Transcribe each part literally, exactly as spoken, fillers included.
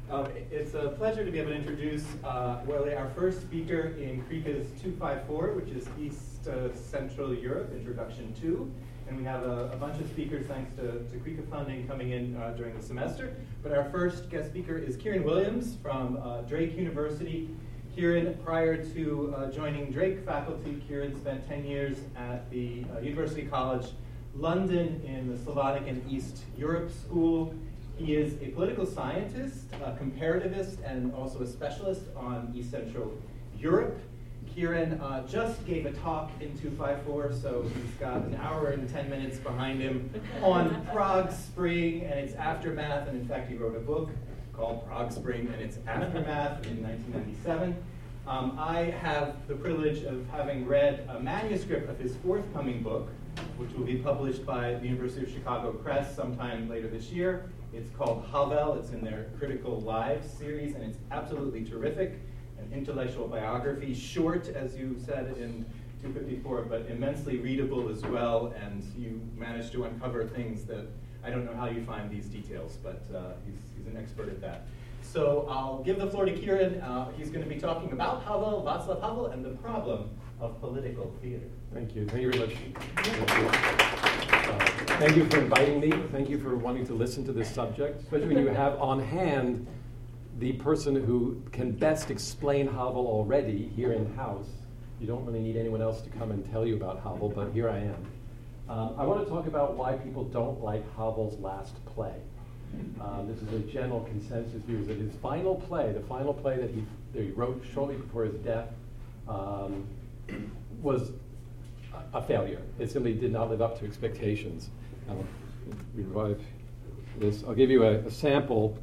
Um, it's a pleasure to be able to introduce uh, well, our first speaker in Krika's two fifty-four, which is East uh, Central Europe, Introduction two. And we have a, a bunch of speakers, thanks to, to Krika funding, coming in uh, during the semester. But our first guest speaker is Kieran Williams from uh, Drake University. Kieran, prior to uh, joining Drake faculty, Kieran spent ten years at the uh, University College London in the Slavonic and East Europe School. He is a political scientist, a comparativist, and also a specialist on East Central Europe. Kieran uh, just gave a talk in two fifty-four, so he's got an hour and ten minutes behind him on Prague Spring and its aftermath. And in fact, he wrote a book called Prague Spring and its Aftermath in nineteen ninety-seven. Um, I have the privilege of having read a manuscript of his forthcoming book, which will be published by the University of Chicago Press sometime later this year. It's called Havel. It's in their Critical Lives series, and it's absolutely terrific. An intellectual biography, short, as you said in two fifty-four, but immensely readable as well, and you managed to uncover things that I don't know how you find these details, but uh, he's, he's an expert at that. So I'll give the floor to Kieran. Uh, he's going to be talking about Havel, Václav Havel, and the problem of political theater. Thank you. Thank you very much. Thank you. Uh, thank you for inviting me. Thank you for wanting to listen to this subject, especially when you have on hand the person who can best explain Havel already here in-house. You don't really need anyone else to come and tell you about Havel, but here I am. Um, I want to talk about why people don't like Havel's last play. Um, this is a general consensus view that his final play, the final play that he, that he wrote shortly before his death, um, was a, a failure. It simply did not live up to expectations. I'll revive this. I'll give you a, a sample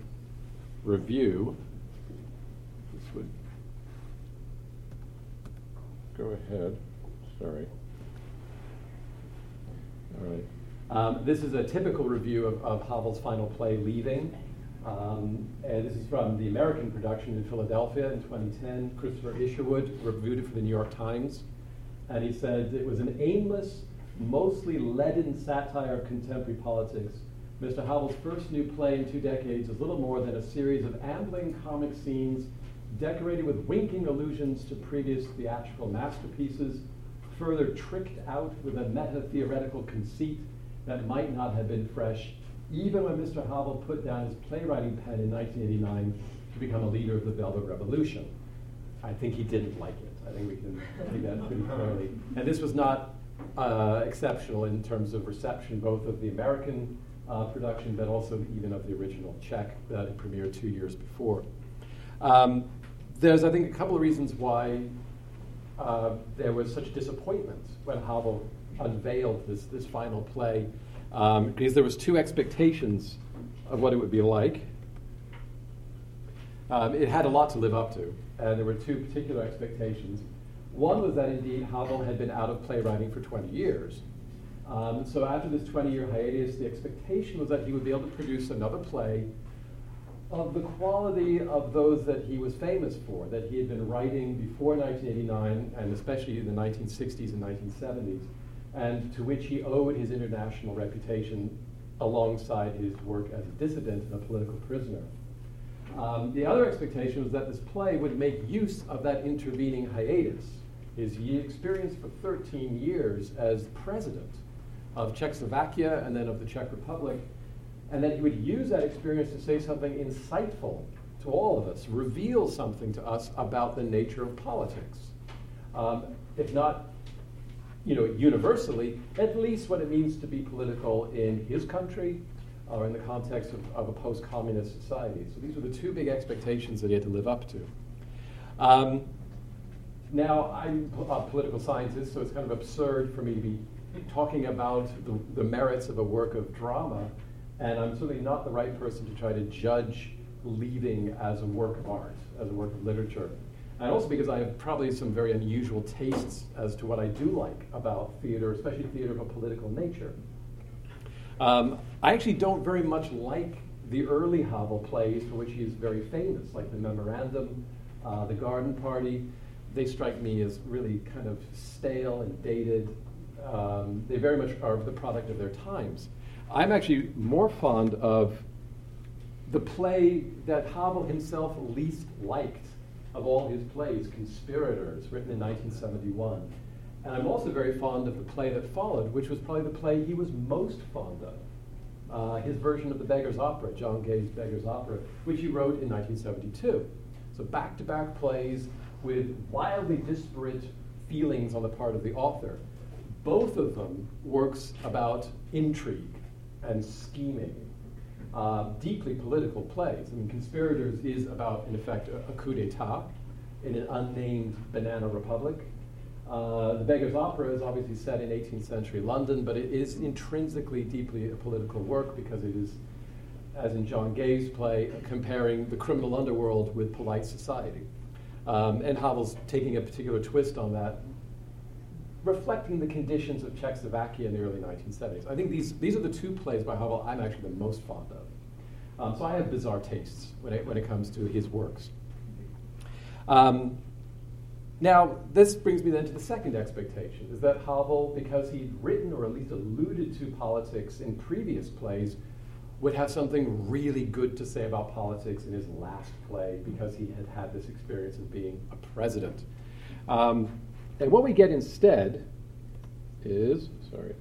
review. This would go ahead. Sorry. All right. Um, this is a typical review of, of Havel's final play, Leaving. Um, and this is from the American production in Philadelphia in twenty ten. Christopher Isherwood reviewed it for the New York Times. And he said it was an aimless, mostly leaden satire of contemporary politics. Mister Havel's first new play in two decades is little more than a series of ambling comic scenes decorated with winking allusions to previous theatrical masterpieces, further tricked out with a meta-theoretical conceit that might not have been fresh, even when Mister Havel put down his playwriting pen in nineteen eighty-nine to become a leader of the Velvet Revolution. I think he didn't like it. I think we can see that pretty clearly. And this was not uh, exceptional in terms of reception, both of the American uh, production, but also even of the original Czech that had premiered two years before. Um, there's, I think, a couple of reasons why uh, there was such disappointment when Havel unveiled this, this final play, um, because there was two expectations of what it would be like. Um, it had a lot to live up to, and there were two particular expectations. One was that indeed Havel had been out of playwriting for twenty years. Um, so after this twenty-year hiatus, the expectation was that he would be able to produce another play of the quality of those that he was famous for, that he had been writing before nineteen eighty-nine, and especially in the nineteen sixties and nineteen seventies, and to which he owed his international reputation alongside his work as a dissident and a political prisoner. Um, the other expectation was that this play would make use of that intervening hiatus, his ye- experience for thirteen years as president of Czechoslovakia and then of the Czech Republic, and that he would use that experience to say something insightful to all of us, reveal something to us about the nature of politics. Um, if not, you know, universally, at least what it means to be political in his country or in the context of, of a post-communist society. So these were the two big expectations that he had to live up to. Um, now, I'm a political scientist, so it's kind of absurd for me to be talking about the, the merits of a work of drama, and I'm certainly not the right person to try to judge Leaving as a work of art, as a work of literature. And also because I have probably some very unusual tastes as to what I do like about theater, especially theater of a political nature. Um, I actually don't very much like the early Havel plays for which he is very famous, like The Memorandum, uh, The Garden Party. They strike me as really kind of stale and dated. Um, they very much are the product of their times. I'm actually more fond of the play that Havel himself least liked of all his plays, Conspirators, written in nineteen seventy-one. And I'm also very fond of the play that followed, which was probably the play he was most fond of. Uh, his version of the Beggar's Opera, John Gay's Beggar's Opera, which he wrote in nineteen seventy-two. So back-to-back plays with wildly disparate feelings on the part of the author. Both of them works about intrigue and scheming, uh, deeply political plays. I mean, Conspirators is about, in effect, a, a coup d'etat in an unnamed banana republic. Uh, the Beggar's Opera is obviously set in eighteenth century London, but it is intrinsically deeply a political work because it is, as in John Gay's play, comparing the criminal underworld with polite society. Um, and Havel's taking a particular twist on that, reflecting the conditions of Czechoslovakia in the early nineteen seventies. I think these, these are the two plays by Havel I'm actually the most fond of. Um, so I have bizarre tastes when it, when it comes to his works. Um, Now, this brings me then to the second expectation, is that Havel, because he'd written or at least alluded to politics in previous plays, would have something really good to say about politics in his last play because he had had this experience of being a president. Um, and what we get instead is, sorry,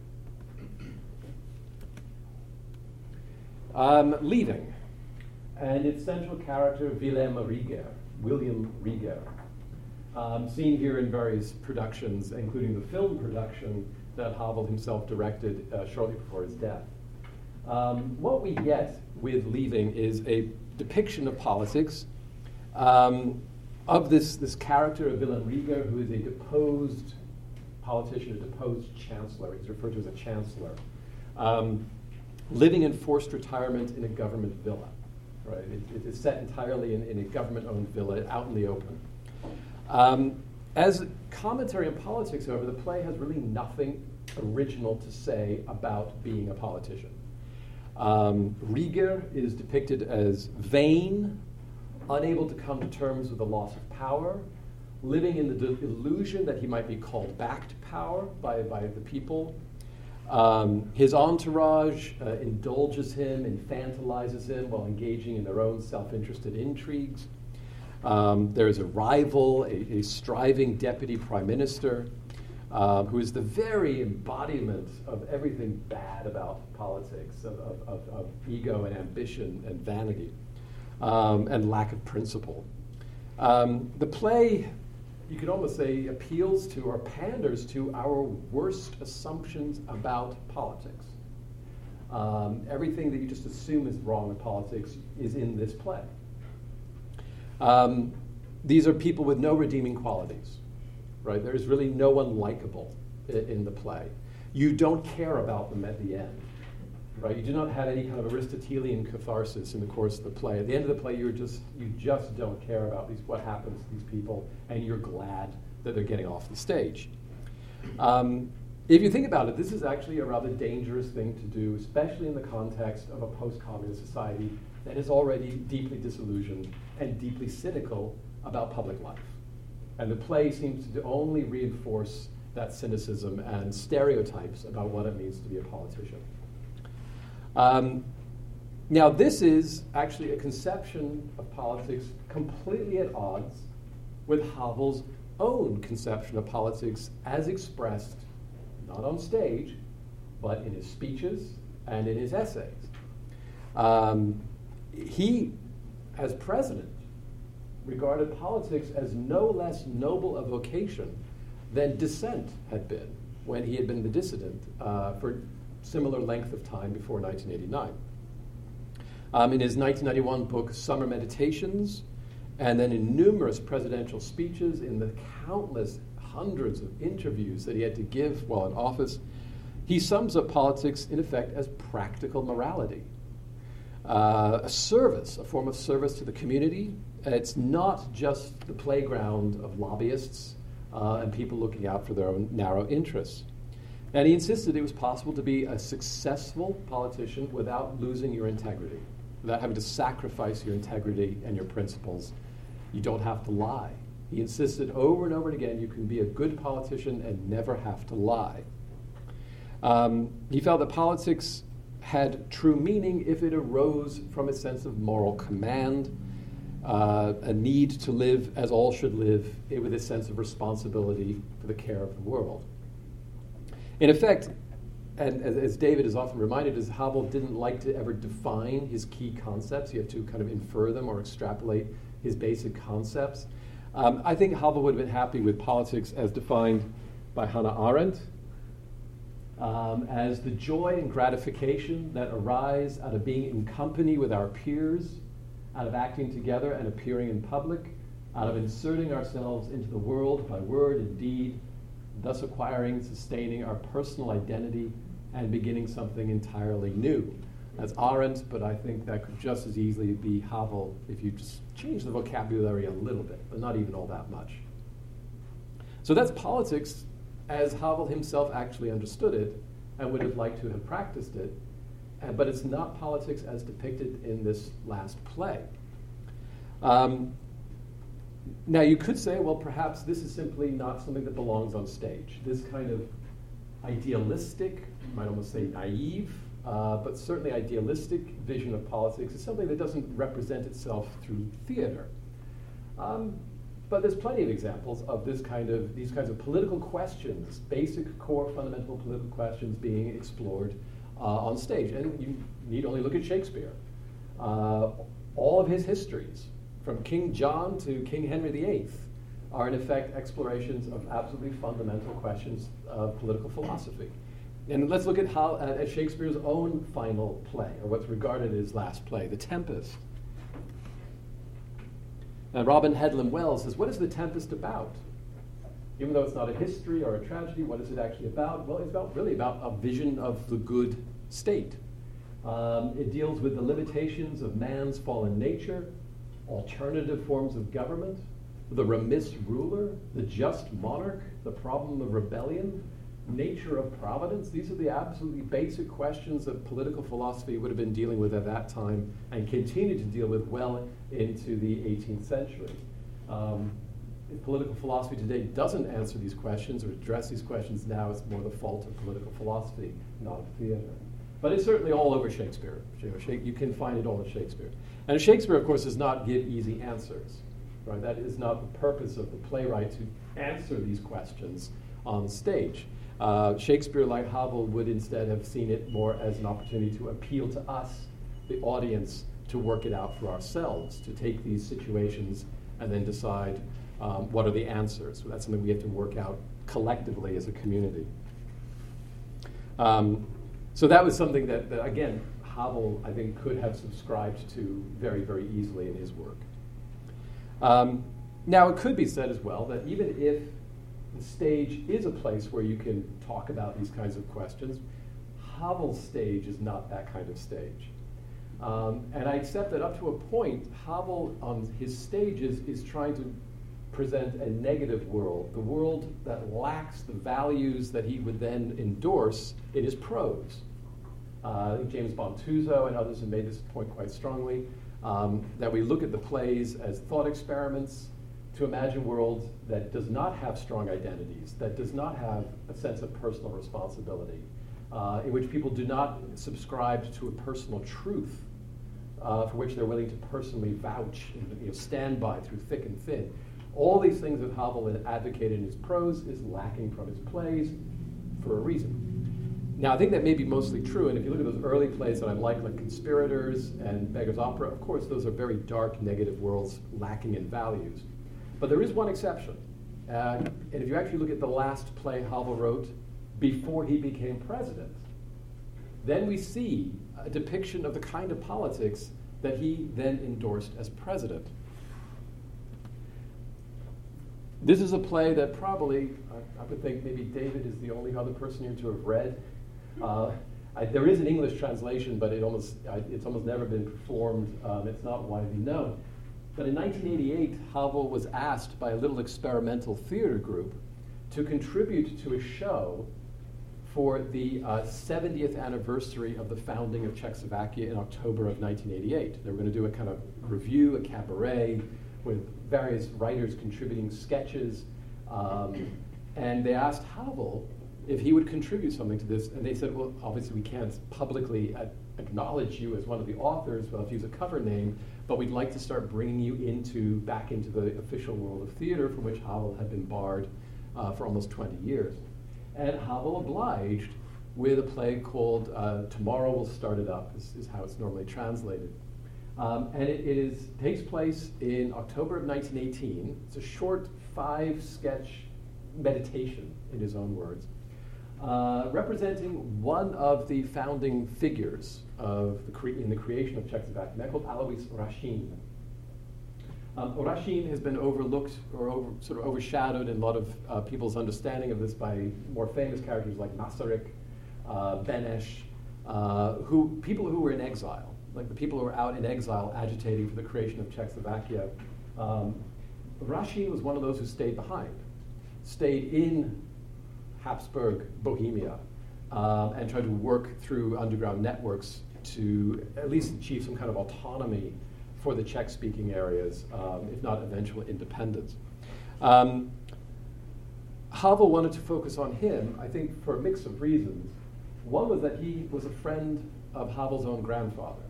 um, Leaving, and its central character, Wilhelm Rieger, William Rieger. Um, seen here in various productions, including the film production that Havel himself directed uh, shortly before his death. Um, what we get with Leaving is a depiction of politics um, of this, this character of Wilhelm Rieger, who is a deposed politician, a deposed chancellor. He's referred to as a chancellor, um, living in forced retirement in a government villa. Right? It, it is set entirely in, in a government-owned villa out in the open. Um, as commentary on politics, however, the play has really nothing original to say about being a politician. Um, Rieger is depicted as vain, unable to come to terms with the loss of power, living in the de- illusion that he might be called back to power by, by the people. Um, his entourage uh, indulges him, infantilizes him while engaging in their own self-interested intrigues. Um, there is a rival, a, a striving deputy prime minister, uh, who is the very embodiment of everything bad about politics, of, of, of, of ego and ambition and vanity, um, and lack of principle. Um, the play, you could almost say, appeals to or panders to our worst assumptions about politics. Um, everything that you just assume is wrong in politics is in this play. Um, these are people with no redeeming qualities, right? There's really no one likable in, in the play. You don't care about them at the end, right? You do not have any kind of Aristotelian catharsis in the course of the play. At the end of the play, you're just you just don't care about these what happens to these people, and you're glad that they're getting off the stage. Um, if you think about it, this is actually a rather dangerous thing to do, especially in the context of a post-communist society that is already deeply disillusioned and deeply cynical about public life. And the play seems to only reinforce that cynicism and stereotypes about what it means to be a politician. Um, now, this is actually a conception of politics completely at odds with Havel's own conception of politics as expressed, not on stage, but in his speeches and in his essays. Um, He, as president, regarded politics as no less noble a vocation than dissent had been when he had been the dissident uh, for similar length of time before nineteen eighty-nine. Um, in his nineteen ninety-one book, Summer Meditations, and then in numerous presidential speeches, in the countless hundreds of interviews that he had to give while in office, he sums up politics, in effect, as practical morality. Uh, a service, a form of service to the community. It's not just the playground of lobbyists uh, and people looking out for their own narrow interests. And he insisted it was possible to be a successful politician without losing your integrity, without having to sacrifice your integrity and your principles. You don't have to lie. He insisted over and over again you can be a good politician and never have to lie. Um, he felt that politics had true meaning if it arose from a sense of moral command, uh, a need to live as all should live, with a sense of responsibility for the care of the world. In effect, and as, as David is often reminded, is Havel didn't like to ever define his key concepts. You have to kind of infer them or extrapolate his basic concepts. Um, I think Havel would have been happy with politics as defined by Hannah Arendt, um, as the joy and gratification that arise out of being in company with our peers, out of acting together and appearing in public, out of inserting ourselves into the world by word and deed, thus acquiring and sustaining our personal identity and beginning something entirely new. That's Arendt, but I think that could just as easily be Havel if you just change the vocabulary a little bit, but not even all that much. So that's politics as Havel himself actually understood it and would have liked to have practiced it, uh, but it's not politics as depicted in this last play. Um, now you could say, well, perhaps this is simply not something that belongs on stage. This kind of idealistic, you might almost say naive, uh, but certainly idealistic vision of politics is something that doesn't represent itself through theater. Um, but there's plenty of examples of this kind of these kinds of political questions, basic, core, fundamental political questions being explored uh, on stage. And you need only look at Shakespeare. Uh, all of his histories, from King John to King Henry the Eighth, are in effect explorations of absolutely fundamental questions of political philosophy. And let's look at how uh, at Shakespeare's own final play, or what's regarded as his last play, The Tempest. And Robin Hedlund Wells says, what is The Tempest about? Even though it's not a history or a tragedy, what is it actually about? Well, it's about really about a vision of the good state. Um, it deals with the limitations of man's fallen nature, alternative forms of government, the remiss ruler, the just monarch, the problem of rebellion, nature of providence. These are the absolutely basic questions that political philosophy would have been dealing with at that time and continue to deal with well into the eighteenth century. Um, if political philosophy today doesn't answer these questions or address these questions now, it's more the fault of political philosophy, not of theater. But it's certainly all over Shakespeare. You can find it all in Shakespeare. And Shakespeare, of course, does not give easy answers. Right? That is not the purpose of the playwright to answer these questions on stage. Uh, Shakespeare, like Havel, would instead have seen it more as an opportunity to appeal to us, the audience, to work it out for ourselves, to take these situations and then decide um, what are the answers. So that's something we have to work out collectively as a community. Um, so that was something that, that, again, Havel, I think, could have subscribed to very, very easily in his work. Um, now, it could be said as well that even if the stage is a place where you can talk about these kinds of questions, Havel's stage is not that kind of stage. Um, and I accept that up to a point, Havel on his stages is trying to present a negative world, the world that lacks the values that he would then endorse in his prose. Uh, I think James Bontuzo and others have made this point quite strongly. Um, that we look at the plays as thought experiments to imagine a world that does not have strong identities, that does not have a sense of personal responsibility, uh, in which people do not subscribe to a personal truth uh, for which they're willing to personally vouch and, you know, stand by through thick and thin. All these things that Havel had advocated in his prose is lacking from his plays for a reason. Now, I think that may be mostly true, and if you look at those early plays that I like, like Conspirators and Beggar's Opera, of course, those are very dark, negative worlds lacking in values. But there is one exception. Uh, and if you actually look at the last play Havel wrote before he became president, then we see a depiction of the kind of politics that he then endorsed as president. This is a play that probably, I, I would think maybe David is the only other person here to have read. Uh, I, there is an English translation, but it almost, I, it's almost never been performed. Um, it's not widely known. But in nineteen eighty-eight, Havel was asked by a little experimental theater group to contribute to a show for the uh, seventieth anniversary of the founding of Czechoslovakia in October of nineteen eighty-eight. They were going to do a kind of review, a cabaret, with various writers contributing sketches. Um, and they asked Havel if he would contribute something to this. And they said, well, obviously we can't publicly a- acknowledge you as one of the authors, well, if you use a cover name, but we'd like to start bringing you into back into the official world of theater, from which Havel had been barred uh, for almost twenty years. And Havel obliged with a play called uh, Tomorrow We'll Start It Up, is, is how it's normally translated. Um, and it, it is, takes place in October of nineteen eighteen. It's a short five-sketch meditation, in his own words, uh, representing one of the founding figures of the cre- in the creation of Czechoslovakia, a man called Alois Rašín. Um, Rašín has been overlooked or over, sort of overshadowed in a lot of uh, people's understanding of this by more famous characters like Masaryk, uh, Beneš, uh, who people who were in exile, like the people who were out in exile agitating for the creation of Czechoslovakia. Um, Rašín was one of those who stayed behind, stayed in Habsburg Bohemia, um, and tried to work through underground networks to at least achieve some kind of autonomy for the Czech-speaking areas, um, if not eventual independence. Um, Havel wanted to focus on him, I think, for a mix of reasons. One was that he was a friend of Havel's own grandfather.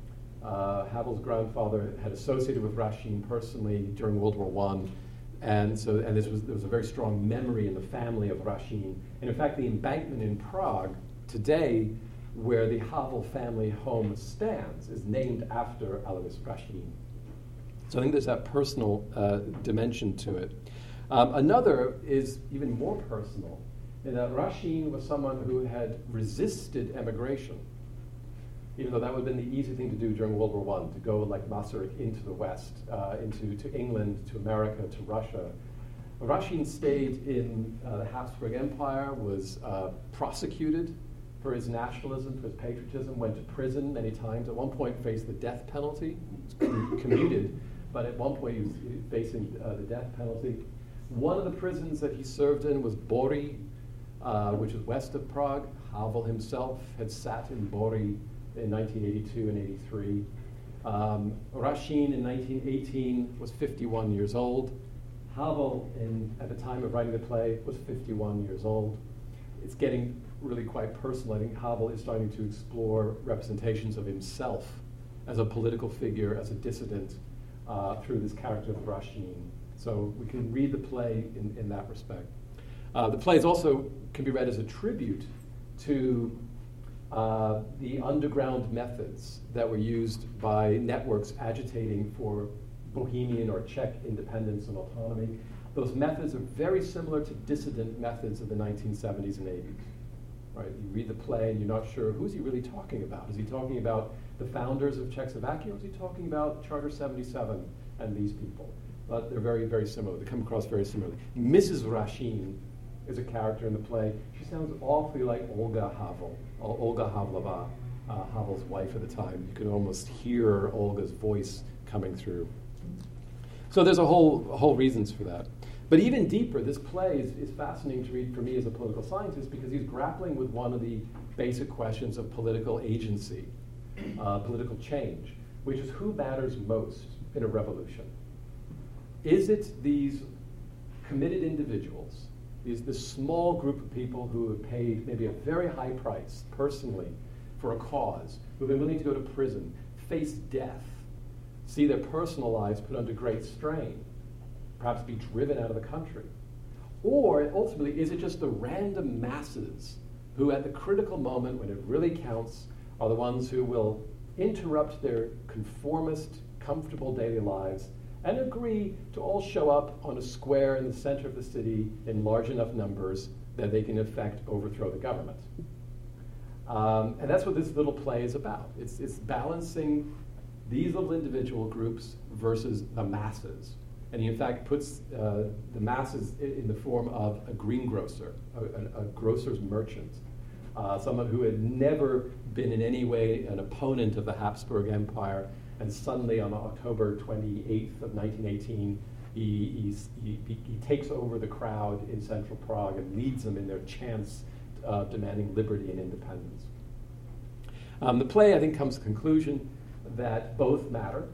Uh, Havel's grandfather had associated with Rašín personally during World War One, and so and this was there was a very strong memory in the family of Rašín. And in fact, the embankment in Prague today, where the Havel family home stands, is named after Alois Rašín. So I think there's that personal uh, dimension to it. Um, another is even more personal, in that Rašín was someone who had resisted emigration, even though that would have been the easy thing to do during World War One, to go like Masaryk into the West, uh, into to England, to America, to Russia. Rašín stayed in uh, the Habsburg Empire, was uh, prosecuted for his nationalism, for his patriotism, went to prison many times. At one point faced the death penalty, he was commuted, but at one point he was facing uh, the death penalty. One of the prisons that he served in was Bory, uh, which is west of Prague. Havel himself had sat in Bory in nineteen eighty-two and eighty-three. Um, Rašín in nineteen eighteen was fifty-one years old. Havel, in, at the time of writing the play, was fifty-one years old. It's getting really quite personal. I think Havel is starting to explore representations of himself as a political figure, as a dissident, uh, through this character of Rašín. So we can read the play in, in that respect. Uh, the plays also can be read as a tribute to uh, the underground methods that were used by networks agitating for Bohemian or Czech independence and autonomy. Those methods are very similar to dissident methods of the nineteen seventies and eighties. Right? You read the play and you're not sure, who's he really talking about? Is he talking about the founders of Czechoslovakia, or is he talking about Charter seventy-seven and these people? But they're very, very similar. They come across very similarly. Missus Rašín is a character in the play. She sounds awfully like Olga Havel, or Olga Havlova, uh, Havel's wife at the time. You can almost hear Olga's voice coming through. So there's a whole, a whole reasons for that. But even deeper, this play is, is fascinating to read for me as a political scientist, because he's grappling with one of the basic questions of political agency, uh, political change, which is who matters most in a revolution. Is it these committed individuals, these, this small group of people who have paid maybe a very high price personally for a cause, who have been willing to go to prison, face death, see their personal lives put under great strain, perhaps be driven out of the country? Or ultimately, is it just the random masses who at the critical moment when it really counts are the ones who will interrupt their conformist, comfortable daily lives and agree to all show up on a square in the center of the city in large enough numbers that they can, in effect, overthrow the government? Um, and that's what this little play is about. It's, it's balancing these little individual groups versus the masses. And he, in fact, puts uh, the masses in, in the form of a greengrocer, a, a, a grocer's merchant, uh, someone who had never been in any way an opponent of the Habsburg Empire, and suddenly on October twenty-eighth of nineteen eighteen, he, he, he, he takes over the crowd in central Prague and leads them in their chants of demanding liberty and independence. Um, the play, I think, comes to the conclusion that both matter.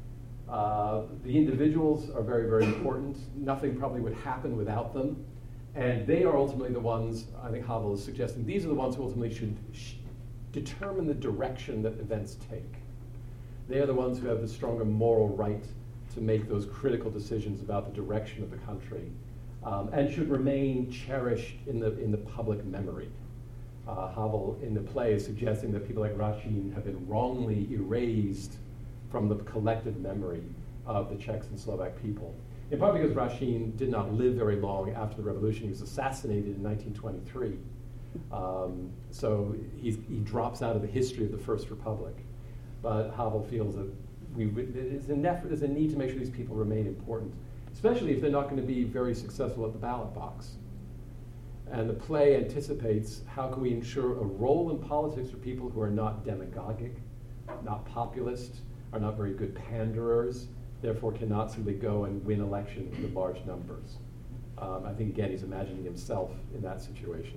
Uh, the individuals are very, very important. Nothing probably would happen without them. And they are ultimately the ones, I think Havel is suggesting, these are the ones who ultimately should sh- determine the direction that events take. They are the ones who have the stronger moral right to make those critical decisions about the direction of the country, um, and should remain cherished in the, in the public memory. Uh, Havel in the play is suggesting that people like Rashin have been wrongly erased from the collective memory of the Czechs and Slovak people. In part because Rashin did not live very long after the revolution. He was assassinated in nineteen twenty-three. Um, so he's, he drops out of the history of the First Republic. But Havel feels that we, there's, a nef- there's a need to make sure these people remain important, especially if they're not going to be very successful at the ballot box. And the play anticipates how can we ensure a role in politics for people who are not demagogic, not populist, are not very good panderers, therefore cannot simply go and win elections with large numbers. Um, I think, again, he's imagining himself in that situation.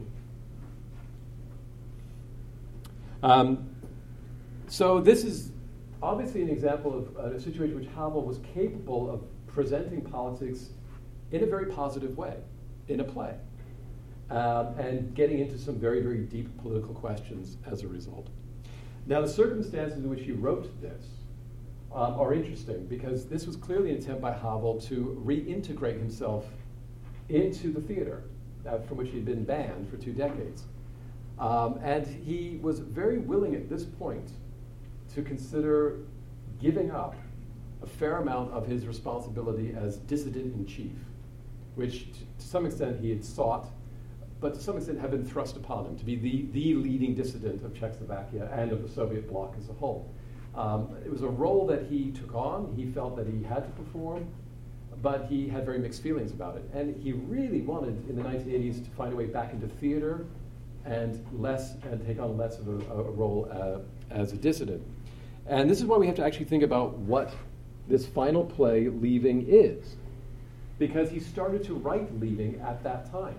Um, so this is obviously an example of uh, a situation in which Havel was capable of presenting politics in a very positive way, in a play, um, and getting into some very, very deep political questions as a result. Now, the circumstances in which he wrote this Um, are interesting because this was clearly an attempt by Havel to reintegrate himself into the theater uh, from which he'd been banned for two decades. Um, and he was very willing at this point to consider giving up a fair amount of his responsibility as dissident-in-chief, which t- to some extent he had sought, but to some extent had been thrust upon him to be the, the leading dissident of Czechoslovakia and of the Soviet bloc as a whole. Um, it was a role that he took on. He felt that he had to perform, but he had very mixed feelings about it. And he really wanted, in the nineteen eighties, to find a way back into theater and less and take on less of a, a role uh, as a dissident. And this is why we have to actually think about what this final play, Leaving, is. Because he started to write Leaving at that time.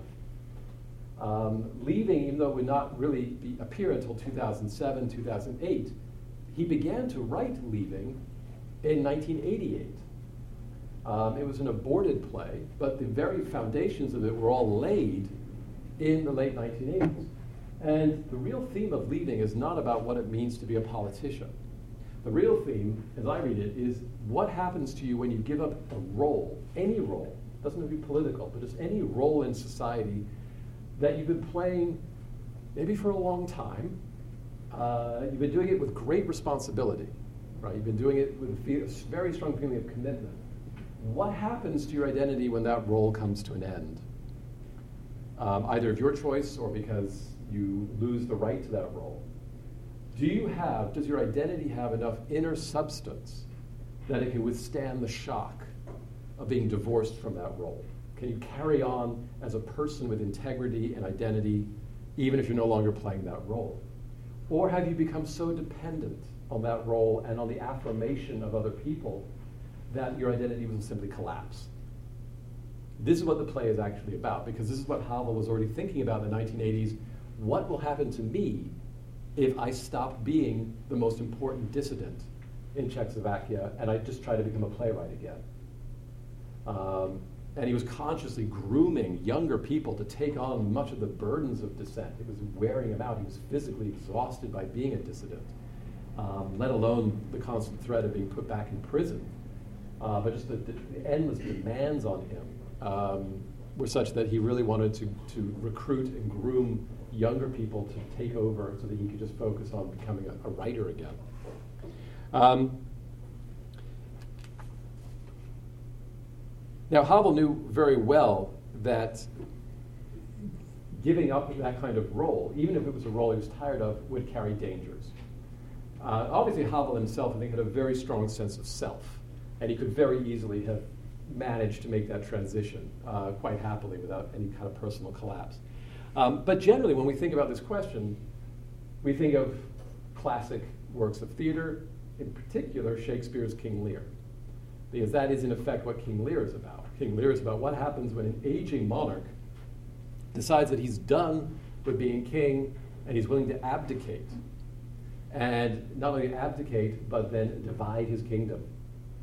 Um, Leaving, even though it would not really be, appear until two thousand seven, two thousand eight, he began to write Leaving in nineteen eighty-eight. Um, it was an aborted play, but the very foundations of it were all laid in the late nineteen eighties. And the real theme of Leaving is not about what it means to be a politician. The real theme, as I read it, is what happens to you when you give up a role, any role, doesn't have to be political, but just any role in society that you've been playing maybe for a long time. Uh, you've been doing it with great responsibility, right? You've been doing it with a, feel, a very strong feeling of commitment. What happens to your identity when that role comes to an end? Um, either of your choice or because you lose the right to that role. Do you have, does your identity have enough inner substance that it can withstand the shock of being divorced from that role? Can you carry on as a person with integrity and identity even if you're no longer playing that role? Or have you become so dependent on that role and on the affirmation of other people that your identity will simply collapse? This is what the play is actually about, because this is what Havel was already thinking about in the nineteen eighties. What will happen to me if I stop being the most important dissident in Czechoslovakia and I just try to become a playwright again? Um, And he was consciously grooming younger people to take on much of the burdens of dissent. It was wearing him out. He was physically exhausted by being a dissident, um, let alone the constant threat of being put back in prison. Uh, but just the, the endless demands on him um, were such that he really wanted to, to recruit and groom younger people to take over so that he could just focus on becoming a, a writer again. Um, Now, Havel knew very well that giving up that kind of role, even if it was a role he was tired of, would carry dangers. Uh, obviously, Havel himself, I think, had a very strong sense of self, and he could very easily have managed to make that transition uh, quite happily without any kind of personal collapse. Um, but generally, when we think about this question, we think of classic works of theater, in particular Shakespeare's King Lear. Because that is, in effect, what King Lear is about. King Lear is about what happens when an aging monarch decides that he's done with being king and he's willing to abdicate. And not only abdicate, but then divide his kingdom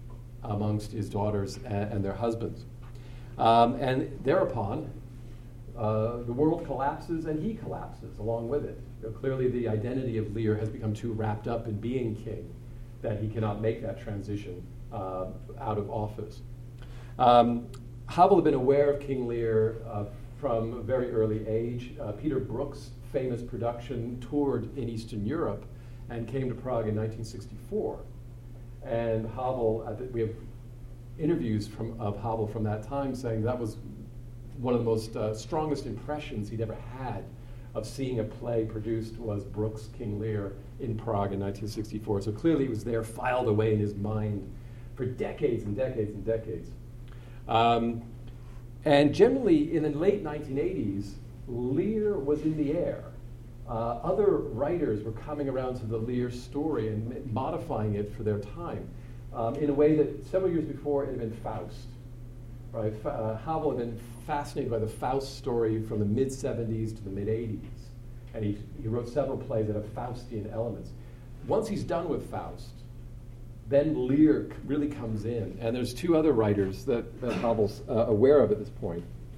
amongst his daughters and, and their husbands. Um, and thereupon, uh, the world collapses and he collapses along with it. You know, clearly the identity of Lear has become too wrapped up in being king that he cannot make that transition uh, out of office. Um, Havel had been aware of King Lear uh, from a very early age. Uh, Peter Brook's famous production toured in Eastern Europe and came to Prague in nineteen sixty-four. And Havel, uh, we have interviews from, of Havel from that time saying that was one of the most uh, strongest impressions he'd ever had of seeing a play produced was Brook's King Lear in Prague in nineteen sixty-four. So clearly it was there, filed away in his mind for decades and decades and decades. Um, and generally, in the late nineteen eighties, Lear was in the air. Uh, other writers were coming around to the Lear story and m- modifying it for their time um, in a way that several years before it had been Faust. Right? F- uh, Havel had been fascinated by the Faust story from the mid seventies to the mid eighties, and he, he wrote several plays that have Faustian elements. Once he's done with Faust, then Lear c- really comes in, and there's two other writers that, that Havel's uh, aware of at this point.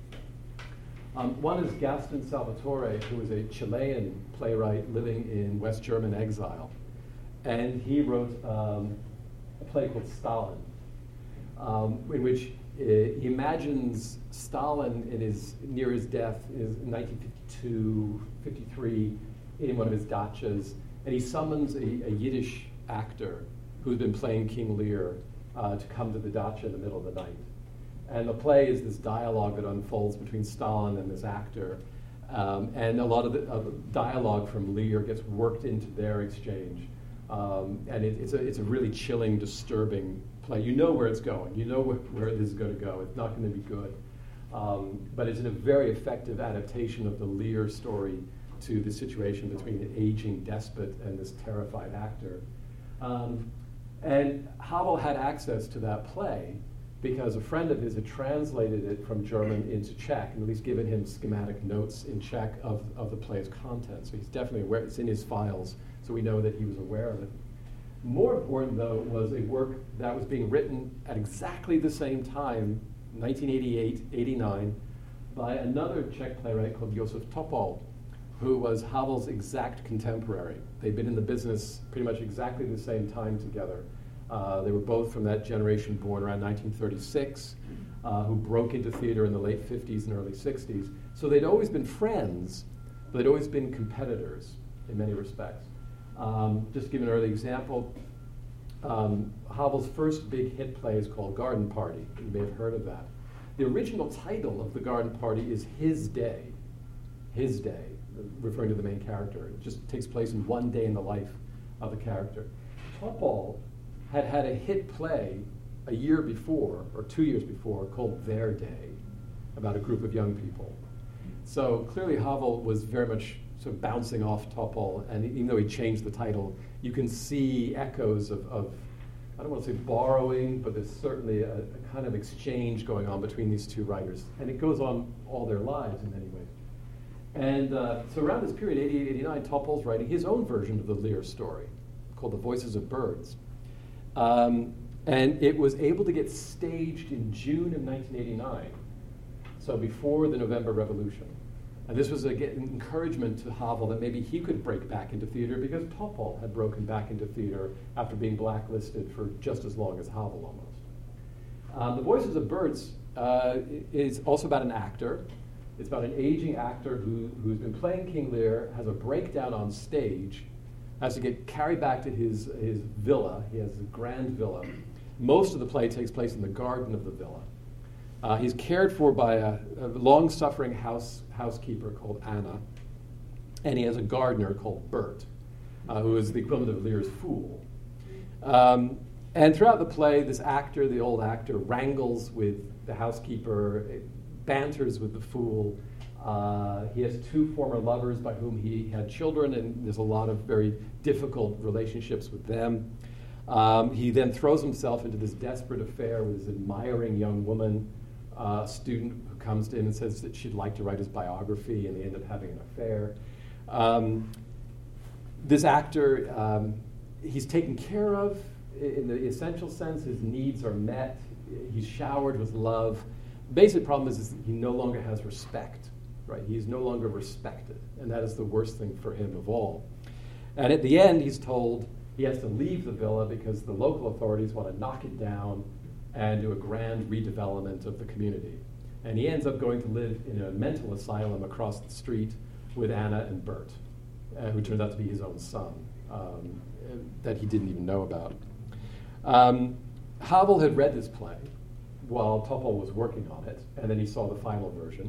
Um, one is Gaston Salvatore, who is a Chilean playwright living in West German exile, and he wrote um, a play called Stalin, um, in which uh, he imagines Stalin in his near his death is in nineteen fifty-two, fifty-three, in one of his dachas, and he summons a, a Yiddish actor who's been playing King Lear uh, to come to the dacha in the middle of the night. And the play is this dialogue that unfolds between Stalin and this actor. Um, and a lot of the uh, dialogue from Lear gets worked into their exchange. Um, and it, it's, a, it's a really chilling, disturbing play. You know where it's going. You know wh- where this is going to go. It's not going to be good. Um, but it's a very effective adaptation of the Lear story to the situation between an aging despot and this terrified actor. Um, and Havel had access to that play because a friend of his had translated it from German into Czech and at least given him schematic notes in Czech of, of the play's content. So he's definitely aware, it's in his files, so we know that he was aware of it. More important, though, was a work that was being written at exactly the same time, nineteen eighty-eight, eighty-nine, by another Czech playwright called Josef Topol, who was Havel's exact contemporary. They'd been in the business pretty much exactly the same time together. Uh, they were both from that generation born around nineteen thirty-six, uh, who broke into theater in the late fifties and early sixties. So they'd always been friends, but they'd always been competitors in many respects. Um, just to give an early example, um, Havel's first big hit play is called Garden Party. You may have heard of that. The original title of the Garden Party is His Day, His Day, referring to the main character. It just takes place in one day in the life of the character. Topol had had a hit play a year before, or two years before, called Their Day, about a group of young people. So clearly Havel was very much sort of bouncing off Topol, and even though he changed the title, you can see echoes of, of I don't want to say borrowing, but there's certainly a, a kind of exchange going on between these two writers, and it goes on all their lives in many ways. And uh, so around this period, eighty-eight, eighty-nine, Topol's writing his own version of the Lear story, called The Voices of Birds. Um, and it was able to get staged in June of nineteen eighty-nine, so before the November Revolution. And this was an encouragement to Havel that maybe he could break back into theater because Topol had broken back into theater after being blacklisted for just as long as Havel almost. Um, the Voices of Birds uh, is also about an actor. It's about an aging actor who, who's been playing King Lear, has a breakdown on stage, has to get carried back to his, his villa. He has a grand villa. Most of the play takes place in the garden of the villa. Uh, he's cared for by a, a long-suffering house, housekeeper called Anna, and he has a gardener called Bert, uh, who is the equivalent of Lear's fool. Um, and throughout the play, this actor, the old actor, wrangles with the housekeeper, banters with the fool. Uh, he has two former lovers by whom he had children, and there's a lot of very difficult relationships with them. Um, he then throws himself into this desperate affair with this admiring young woman, uh, a student who comes to him and says that she'd like to write his biography, and they end up having an affair. Um, this actor, um, he's taken care of in the essential sense. His needs are met. He's showered with love. The basic problem is, is he no longer has respect right? He's no longer respected, and that is the worst thing for him of all. And at the end, he's told he has to leave the villa because the local authorities want to knock it down and do a grand redevelopment of the community. And he ends up going to live in a mental asylum across the street with Anna and Bert, uh, who turns out to be his own son, um, that he didn't even know about. Um, Havel had read this play while Topol was working on it, and then he saw the final version.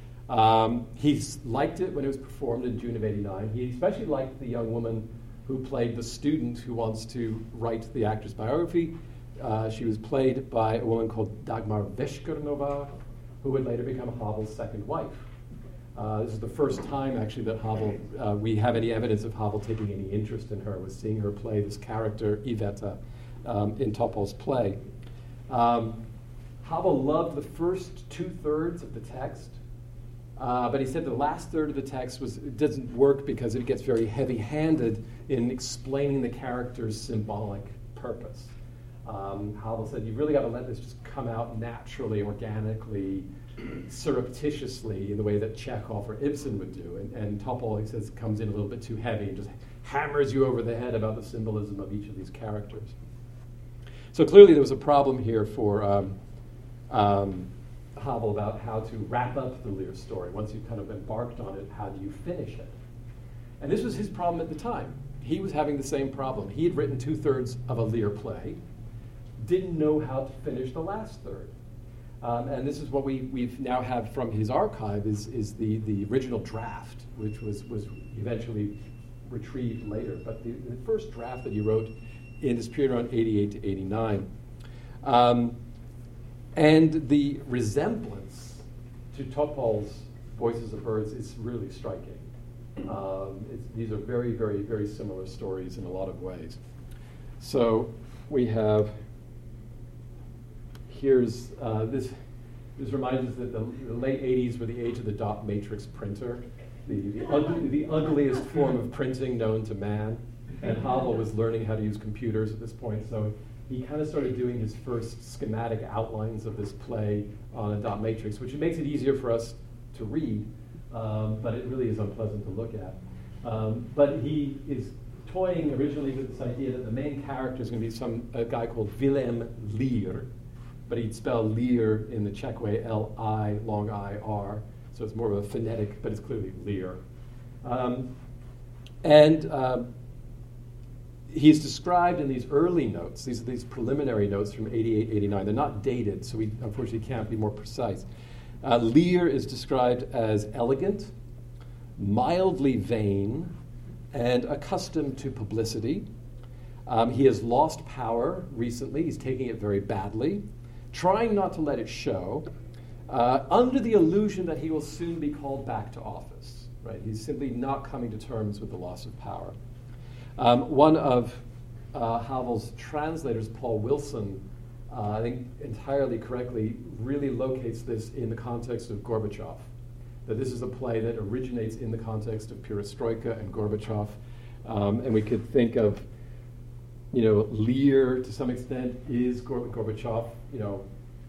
Um, he liked it when it was performed in June of eighty-nine. He especially liked the young woman who played the student who wants to write the actor's biography. Uh, she was played by a woman called Dagmar Veshkernova, who would later become Havel's second wife. Uh, this is the first time, actually, that Havel, uh, we have any evidence of Havel taking any interest in her, was seeing her play this character, Iveta, um, in Topol's play. Um, Havel loved the first two-thirds of the text, uh, but he said the last third of the text was it doesn't work because it gets very heavy-handed in explaining the character's symbolic purpose. Um, Havel said, you've really got to let this just come out naturally, organically, surreptitiously, in the way that Chekhov or Ibsen would do. And, and Topol, he says, comes in a little bit too heavy and just hammers you over the head about the symbolism of each of these characters. So clearly there was a problem here for um, um, Havel about how to wrap up the Lear story. Once you've kind of embarked on it, how do you finish it? And this was his problem at the time. He was having the same problem. He had written two-thirds of a Lear play, didn't know how to finish the last third. Um, and this is what we we've now have from his archive is, is the, the original draft, which was, was eventually retrieved later. But the, the first draft that he wrote in this period around eighty-eight to eighty-nine. Um, and the resemblance to Topol's Voices of Birds is really striking. Um, it's, these are very, very, very similar stories in a lot of ways. So we have... Here's uh, this. This reminds us that the, the late eighties were the age of the dot matrix printer, the the, ugly, the ugliest form of printing known to man. And Havel was learning how to use computers at this point, so he kind of started doing his first schematic outlines of this play on a dot matrix, which makes it easier for us to read, um, but it really is unpleasant to look at. Um, but he is toying originally with this idea that the main character is going to be some a guy called Willem Lier. But he'd spell Lear in the Czech way, L I, long I, R. So it's more of a phonetic, but it's clearly Lear. Um, and um, he's described in these early notes, these are these preliminary notes from eighty-eight, eighty-nine. They're not dated, so we unfortunately can't be more precise. Uh, Lear is described as elegant, mildly vain, and accustomed to publicity. Um, he has lost power recently. He's taking it very badly, trying not to let it show, uh, under the illusion that he will soon be called back to office. Right? He's simply not coming to terms with the loss of power. Um, one of uh, Havel's translators, Paul Wilson, uh, I think entirely correctly, really locates this in the context of Gorbachev. That this is a play that originates in the context of perestroika and Gorbachev. Um, and we could think of You know, Lear, to some extent, is Gor- Gorbachev. You know,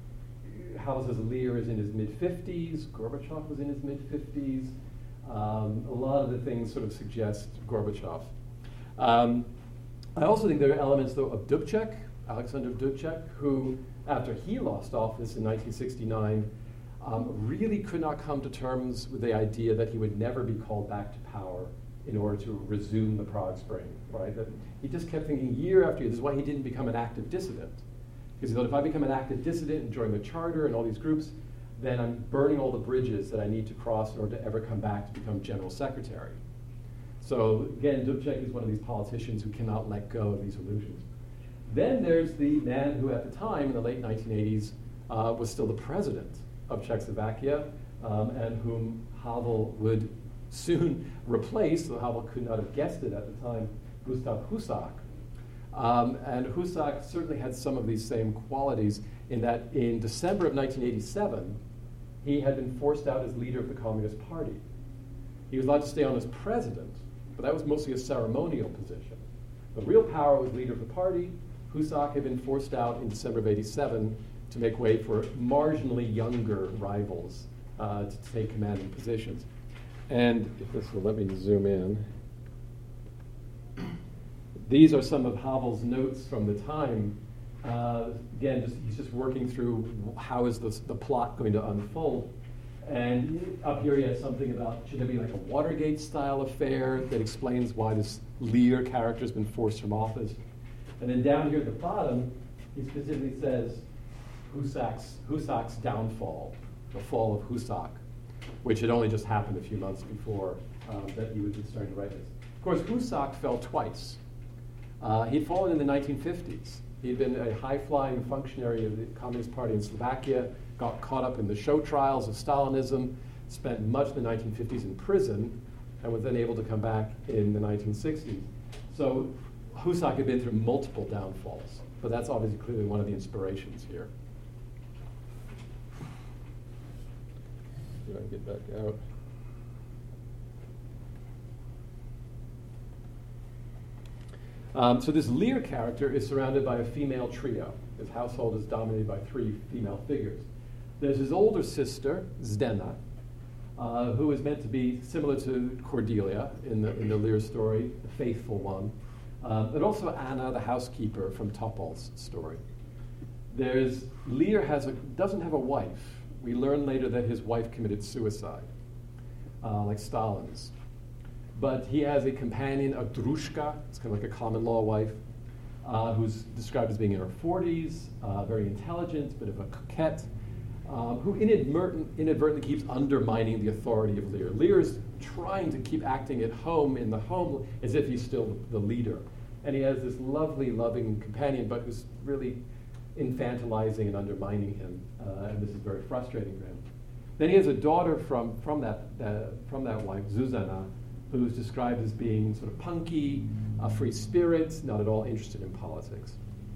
Havel says Lear is in his mid-fifties. Gorbachev was in his mid-fifties. Um, a lot of the things sort of suggest Gorbachev. Um, I also think there are elements, though, of Dubček, Alexander Dubček, who, after he lost office in nineteen sixty-nine, um, really could not come to terms with the idea that he would never be called back to power in order to resume the Prague Spring, right? That he just kept thinking year after year. This is why he didn't become an active dissident. Because he thought, if I become an active dissident and join the Charter and all these groups, then I'm burning all the bridges that I need to cross in order to ever come back to become general secretary. So again, Dubček is one of these politicians who cannot let go of these illusions. Then there's the man who at the time, in the late nineteen eighties, uh, was still the president of Czechoslovakia, um, and whom Havel would soon replaced, so Havel could not have guessed it at the time, Gustav Husak. Um, and Husak certainly had some of these same qualities in that in December of nineteen eighty-seven, he had been forced out as leader of the Communist Party. He was allowed to stay on as president, but that was mostly a ceremonial position. The real power was leader of the party. Husak had been forced out in December of eighty-seven to make way for marginally younger rivals uh, to take commanding positions. And if this will let me zoom in, these are some of Havel's notes from the time. Uh, again, just, he's just working through how is this, the plot going to unfold. And up here he has something about, should there be like a Watergate-style affair that explains why this Lear character has been forced from office. And then down here at the bottom, he specifically says Husak's, Husak's downfall, the fall of Husak, which had only just happened a few months before um, that he was starting to write this. Of course, Husak fell twice. Uh, he'd fallen in the nineteen fifties. He'd been a high-flying functionary of the Communist Party in Slovakia, got caught up in the show trials of Stalinism, spent much of the nineteen fifties in prison, and was then able to come back in the nineteen sixties. So Husak had been through multiple downfalls, but that's obviously clearly one of the inspirations here. Do I get back out? Um, so this Lear character is surrounded by a female trio. His household is dominated by three female figures. There's his older sister, Zdena, uh, who is meant to be similar to Cordelia in the, in the Lear story, the faithful one, uh, but also Anna, the housekeeper from Topol's story. There's, Lear has a, doesn't have a wife. We learn later that his wife committed suicide, uh, like Stalin's. But he has a companion, a Drushka, it's kind of like a common law wife, uh, who's described as being in her forties, uh, very intelligent, bit of a coquette, um, who inadvertent, inadvertently keeps undermining the authority of Lear. Lear is trying to keep acting at home in the home as if he's still the leader. And he has this lovely, loving companion, but who's really infantilizing and undermining him, uh, and this is very frustrating for him. Then he has a daughter from, from, that, uh, from that wife, Zuzana, who's described as being sort of punky, a free spirit, not at all interested in politics.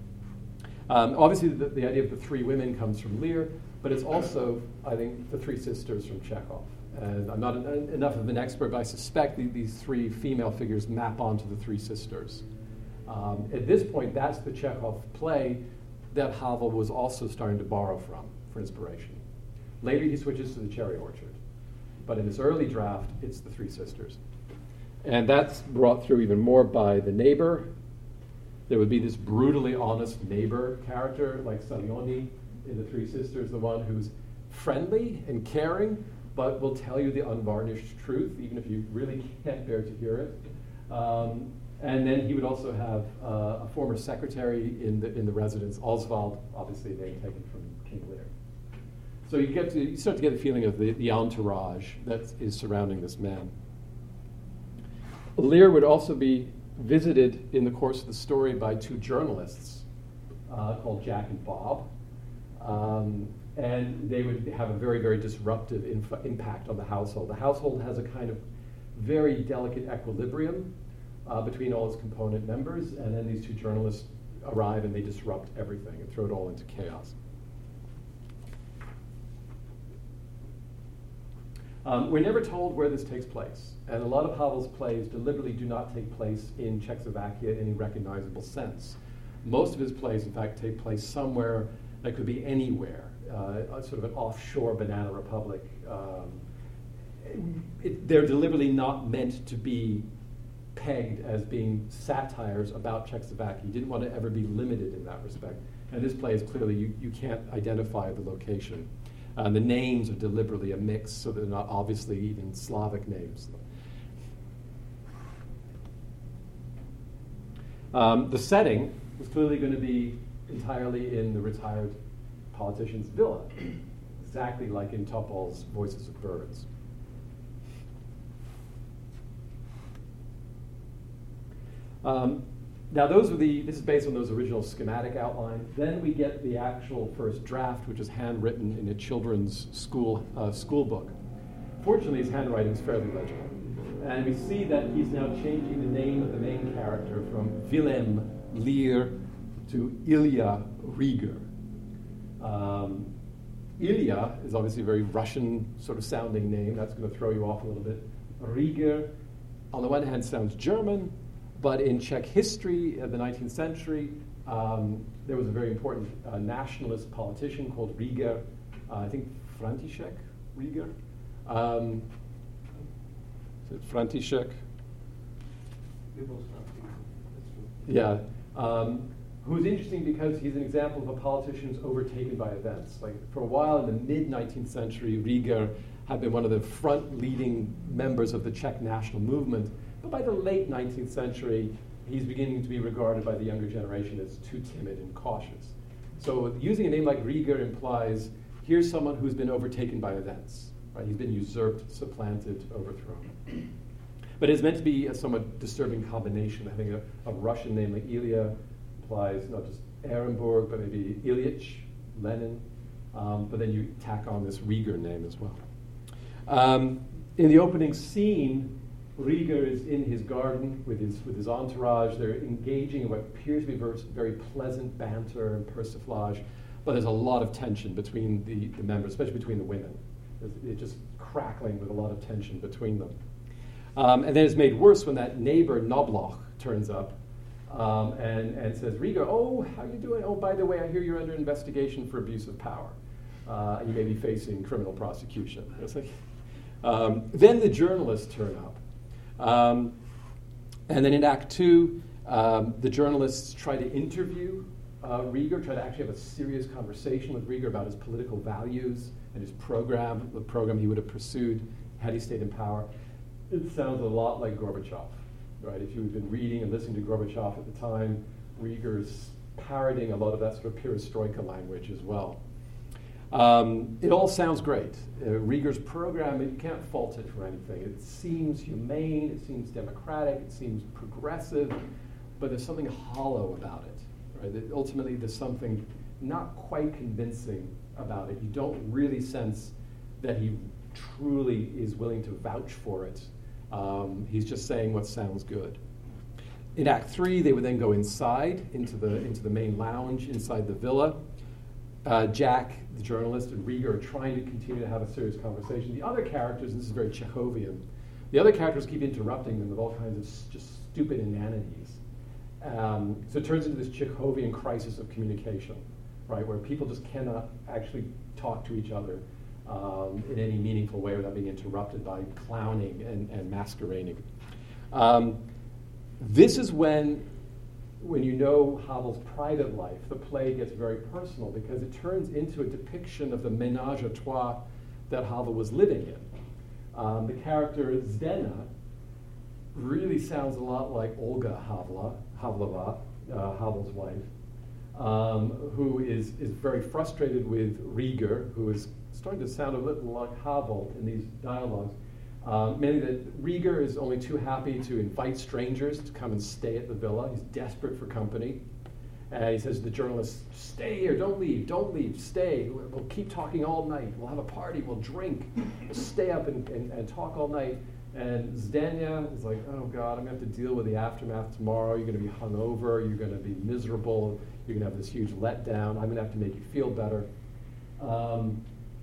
Um, obviously, the, the idea of the three women comes from Lear, but it's also, I think, the three sisters from Chekhov. And I'm not en- enough of an expert, but I suspect the, these three female figures map onto the three sisters. Um, at this point, that's the Chekhov play that Havel was also starting to borrow from for inspiration. Later, he switches to the Cherry Orchard. But in this early draft, it's the three sisters. And that's brought through even more by the neighbor. There would be this brutally honest neighbor character like Salioni in The Three Sisters, the one who's friendly and caring, but will tell you the unvarnished truth, even if you really can't bear to hear it. Um, and then he would also have uh, a former secretary in the in the residence, Oswald, obviously a name taken from King Lear. So you get to you start to get the feeling of the, the entourage that is surrounding this man. Lear would also be visited in the course of the story by two journalists uh, called Jack and Bob. Um, and they would have a very, very disruptive inf- impact on the household. The household has a kind of very delicate equilibrium uh, between all its component members, and then these two journalists arrive and they disrupt everything and throw it all into chaos. Um, we're never told where this takes place, and a lot of Havel's plays deliberately do not take place in Czechoslovakia in any recognizable sense. Most of his plays, in fact, take place somewhere that could be anywhere, uh, sort of an offshore banana republic. Um, it, they're deliberately not meant to be pegged as being satires about Czechoslovakia. He didn't want to ever be limited in that respect. And this play is clearly, you, you can't identify the location. Uh, the names are deliberately a mix, so they're not obviously even Slavic names. Um, the setting was clearly going to be entirely in the retired politician's villa, exactly like in Topol's Voices of Birds. Um, now those are the, this is based on those original schematic outlines. Then we get the actual first draft, which is handwritten in a children's school, uh, school book. Fortunately, his handwriting is fairly legible. And we see that he's now changing the name of the main character from Wilhelm Lear to Ilya Rieger. Um, Ilya is obviously a very Russian sort of sounding name. That's going to throw you off a little bit. Rieger, on the one hand, sounds German, but in Czech history of the nineteenth century, um, there was a very important uh, nationalist politician called Rieger, uh, I think František, Rieger. Um, is it František? Yeah. Um, who's interesting because he's an example of a politician who's overtaken by events. Like for a while in the mid-nineteenth century, Rieger had been one of the front-leading members of the Czech national movement. But by the late nineteenth century, he's beginning to be regarded by the younger generation as too timid and cautious. So using a name like Rieger implies here's someone who's been overtaken by events. Right? He's been usurped, supplanted, overthrown. But it's meant to be a somewhat disturbing combination. I think a, a Russian name like Ilya implies not just Ehrenburg, but maybe Ilyich, Lenin. Um, but then you tack on this Rieger name as well. Um, in the opening scene, Rieger is in his garden with his with his entourage. They're engaging in what appears to be very, very pleasant banter and persiflage, but there's a lot of tension between the, the members, especially between the women. It's, it's just crackling with a lot of tension between them. Um, and then it's made worse when that neighbor, Knobloch, turns up um, and, and says, Rieger, oh, how you doing? Oh, by the way, I hear you're under investigation for abuse of power. Uh, you may be facing criminal prosecution. It's like, um, then the journalists turn up. Um, and then in Act Two, um, the journalists try to interview uh, Rieger, try to actually have a serious conversation with Rieger about his political values and his program, the program he would have pursued had he stayed in power. It sounds a lot like Gorbachev, right? If you've been reading and listening to Gorbachev at the time, Rieger's parroting a lot of that sort of perestroika language as well. Um, it all sounds great. Uh, Rieger's program, you can't fault it for anything. It seems humane, it seems democratic, it seems progressive, but there's something hollow about it, right? That ultimately, there's something not quite convincing about it. You don't really sense that he truly is willing to vouch for it. Um, he's just saying what sounds good. In Act Three, they would then go inside into the into the main lounge inside the villa. Uh, Jack, the journalist, and Rieger are trying to continue to have a serious conversation. The other characters, and this is very Chekhovian, the other characters keep interrupting them with all kinds of s- just stupid inanities. Um, so it turns into this Chekhovian crisis of communication, right, where people just cannot actually talk to each other um, in any meaningful way without being interrupted by clowning and, and masquerading. Um, this is when When you know Havel's private life, the play gets very personal because it turns into a depiction of the ménage à trois that Havel was living in. Um, the character Zdena really sounds a lot like Olga Havla, Havlova, uh, Havel's wife, um, who is, is very frustrated with Rieger, who is starting to sound a little like Havel in these dialogues. Um, mainly that Rieger is only too happy to invite strangers to come and stay at the villa. He's desperate for company. And he says to the journalists, stay here, don't leave, don't leave, stay. We'll keep talking all night. We'll have a party, we'll drink. We'll stay up and, and, and talk all night. And Zdenya is like, oh God, I'm going to have to deal with the aftermath tomorrow. You're going to be hungover, you're going to be miserable, you're going to have this huge letdown. I'm going to have to make you feel better. Um,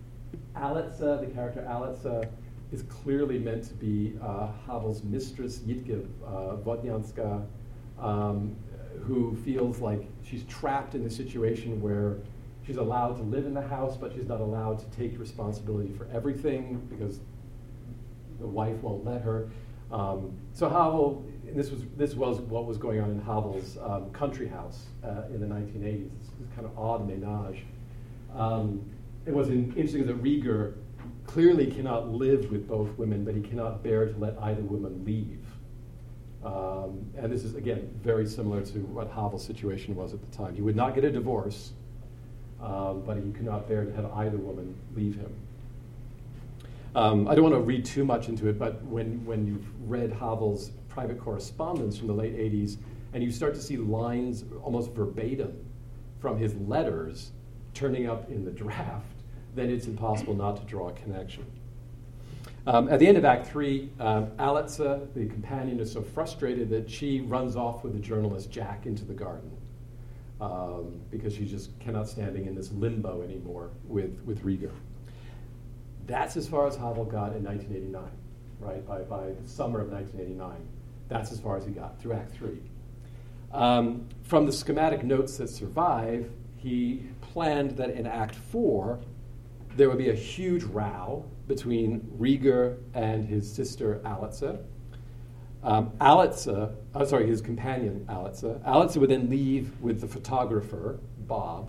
Alitsa, the character Alitsa, is clearly meant to be uh, Havel's mistress, Jitke uh, Vodnyanska, um, who feels like she's trapped in a situation where she's allowed to live in the house, but she's not allowed to take responsibility for everything because the wife won't let her. Um, so Havel, and this was this was what was going on in Havel's um, country house uh, in the nineteen eighties. This kind of odd ménage. Um, it was in, interesting that Rieger clearly cannot live with both women, but he cannot bear to let either woman leave. Um, and this is, again, very similar to what Havel's situation was at the time. He would not get a divorce, um, but he could not bear to have either woman leave him. Um, I don't want to read too much into it, but when, when you've read Havel's private correspondence from the late eighties, and you start to see lines almost verbatim from his letters turning up in the draft, then it's impossible not to draw a connection. Um, at the end of Act Three, um, Alitsa, the companion, is so frustrated that she runs off with the journalist Jack into the garden um, because she's just cannot standing in this limbo anymore with, with Rieger. That's as far as Havel got in nineteen eighty-nine, right? By, by the summer of nineteen eighty-nine. That's as far as he got through Act Three. Um, from the schematic notes that survive, he planned that in Act Four, there would be a huge row between Rieger and his sister Alitze. Um, Alitze, oh, sorry, his companion Alitze. Alitze would then leave with the photographer, Bob.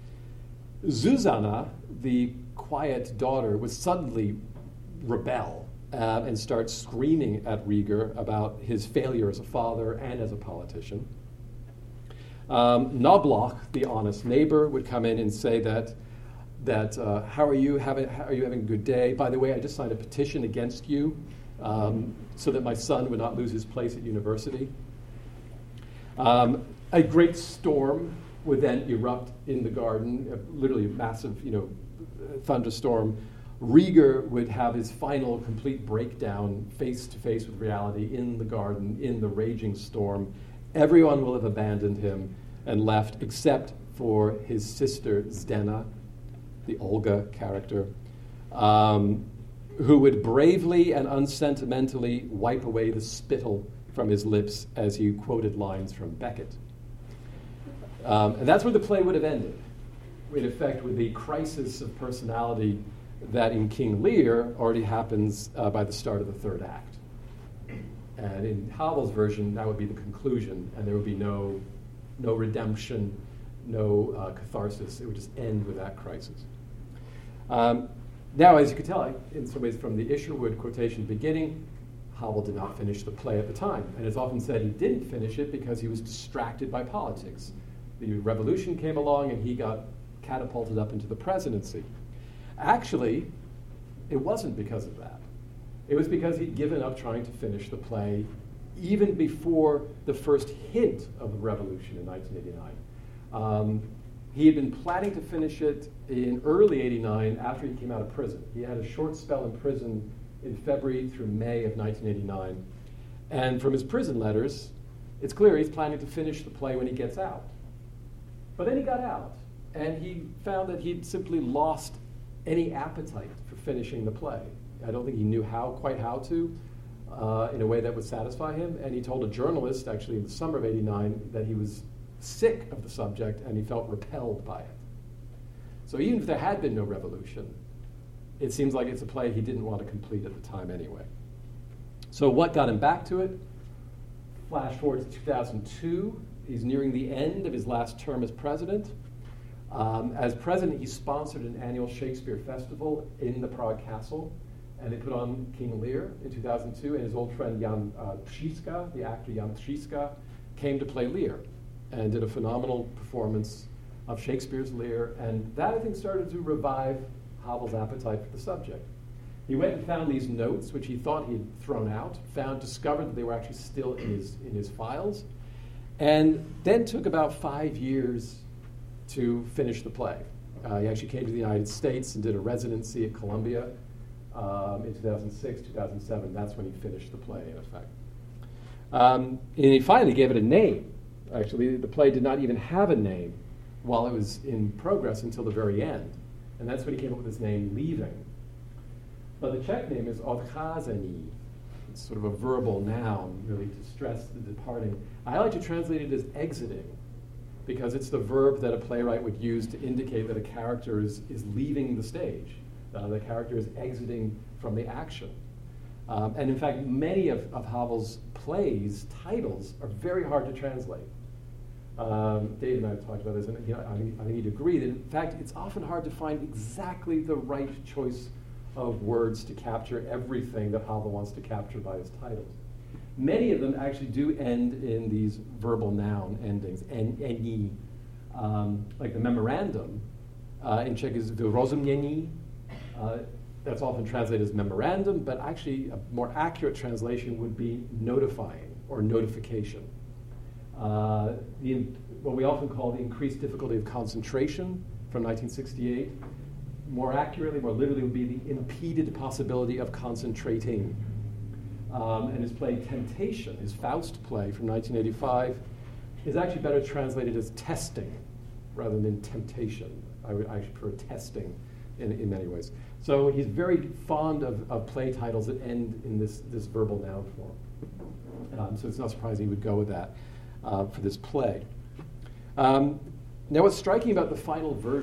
Susanna, the quiet daughter, would suddenly rebel uh, and start screaming at Rieger about his failure as a father and as a politician. Um, Knobloch, the honest neighbor, would come in and say that, that uh, how are you having, how are you having a good day? By the way, I just signed a petition against you um, so that my son would not lose his place at university. Um, a great storm would then erupt in the garden, a literally a massive, you know, thunderstorm. Rieger would have his final complete breakdown face to face with reality in the garden, in the raging storm. Everyone will have abandoned him and left except for his sister Zdena, the Olga character, um, who would bravely and unsentimentally wipe away the spittle from his lips as he quoted lines from Beckett. Um, and that's where the play would have ended, in effect, with the crisis of personality that in King Lear already happens uh, by the start of the third act. And in Havel's version, that would be the conclusion, and there would be no, no redemption, no uh, catharsis. It would just end with that crisis. Um, now, as you can tell, I, in some ways from the Isherwood quotation beginning, Havel did not finish the play at the time. And it's often said he didn't finish it because he was distracted by politics. The revolution came along and he got catapulted up into the presidency. Actually, it wasn't because of that. It was because he'd given up trying to finish the play even before the first hint of the revolution in nineteen eighty-nine. Um, he had been planning to finish it in early eighty-nine after he came out of prison. He had a short spell in prison in February through May of nineteen eighty-nine. And from his prison letters, it's clear he's planning to finish the play when he gets out. But then he got out, and he found that he'd simply lost any appetite for finishing the play. I don't think he knew how, quite how to, uh, in a way that would satisfy him. And he told a journalist, actually in the summer of eighty-nine, that he was sick of the subject and he felt repelled by it. So even if there had been no revolution, it seems like it's a play he didn't want to complete at the time anyway. So what got him back to it? Flash forward to two thousand two. He's nearing the end of his last term as president. Um, as president, he sponsored an annual Shakespeare festival in the Prague Castle, and they put on King Lear in two thousand two, and his old friend Jan uh, Pschiska, the actor Jan Pschiska, came to play Lear and did a phenomenal performance of Shakespeare's Lear, and that, I think, started to revive Havel's appetite for the subject. He went and found these notes, which he thought he had thrown out, found, discovered that they were actually still in his, in his files, and then took about five years to finish the play. Uh, he actually came to the United States and did a residency at Columbia um, in two thousand six, two thousand seven. That's when he finished the play, in effect. Um, and he finally gave it a name. Actually, the play did not even have a name while it was in progress until the very end. And that's when he came up with his name, Leaving. But the Czech name is odcházení. It's sort of a verbal noun, really, to stress the departing. I like to translate it as exiting, because it's the verb that a playwright would use to indicate that a character is, is leaving the stage. Uh, the character is exiting from the action. Um, and in fact, many of, of Havel's plays' titles are very hard to translate. Um, Dave and I have talked about this, and you know, I, I think you'd agree that, in fact, it's often hard to find exactly the right choice of words to capture everything that Havel wants to capture by his titles. Many of them actually do end in these verbal noun endings, en, eni, um, like the memorandum uh, in Czech is vyrozumění. Uh, that's often translated as memorandum, but actually a more accurate translation would be notifying or notification. Uh, the, what we often call the increased difficulty of concentration from nineteen sixty-eight, more accurately, more literally, would be the impeded possibility of concentrating. Um, and his play Temptation, his Faust play from nineteen eighty-five, is actually better translated as testing rather than temptation. I would actually prefer testing in, in many ways. So he's very fond of, of play titles that end in this, this verbal noun form. Um, so it's not surprising he would go with that uh, for this play. Um, now what's striking about the final version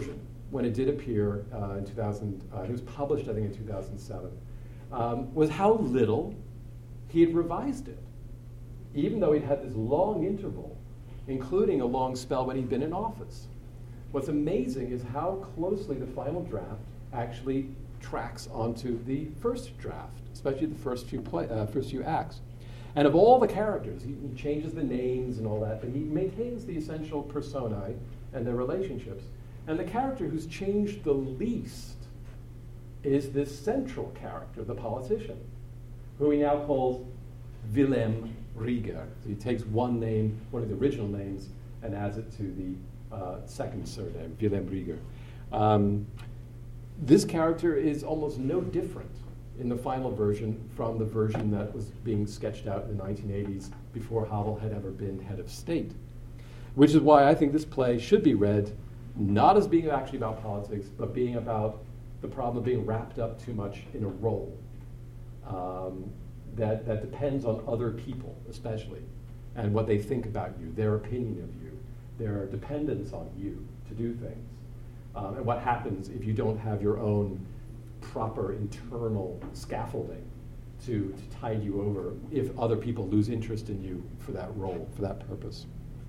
when it did appear uh, in two thousand, uh, it was published, I think, in two thousand seven, um, was how little he had revised it, even though he'd had this long interval, including a long spell when he'd been in office. What's amazing is how closely the final draft actually tracks onto the first draft, especially the first few play, uh, first few acts. And of all the characters, he, he changes the names and all that, but he maintains the essential personae and their relationships. And the character who's changed the least is this central character, the politician, who he now calls Willem Rieger. So he takes one name, one of the original names, and adds it to the uh, second surname, Willem Rieger. Um, this character is almost no different in the final version from the version that was being sketched out in the nineteen eighties before Havel had ever been head of state. Which is why I think this play should be read not as being actually about politics, but being about the problem of being wrapped up too much in a role um, that, that depends on other people, especially, and what they think about you, their opinion of you, their dependence on you to do things, um, and what happens if you don't have your own proper internal scaffolding to, to tide you over if other people lose interest in you for that role, for that purpose.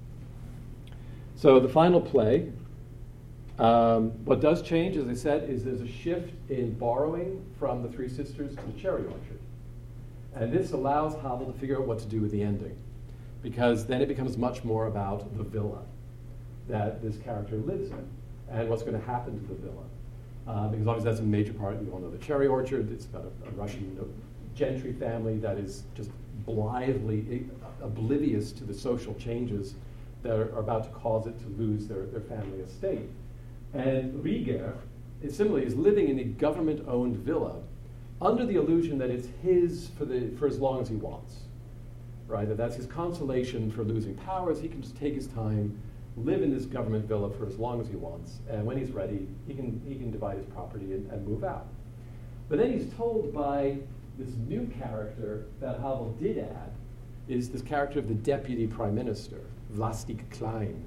So the final play, um, what does change, as I said, is there's a shift in borrowing from the Three Sisters to the Cherry Orchard. And this allows Havel to figure out what to do with the ending, because then it becomes much more about the villa that this character lives in and what's going to happen to the villa. Uh, because obviously that's a major part. You all know the Cherry Orchard. It's about a, a Russian you know, gentry family that is just blithely I- oblivious to the social changes that are, are about to cause it to lose their, their family estate. And Rieger, is similarly, is living in a government-owned villa under the illusion that it's his for, the, for as long as he wants, right? That that's his consolation for losing powers. He can just take his time, live in this government villa for as long as he wants, and when he's ready, he can he can divide his property and, and move out. But then he's told by this new character that Havel did add is this character of the deputy prime minister, Vlastik Klein,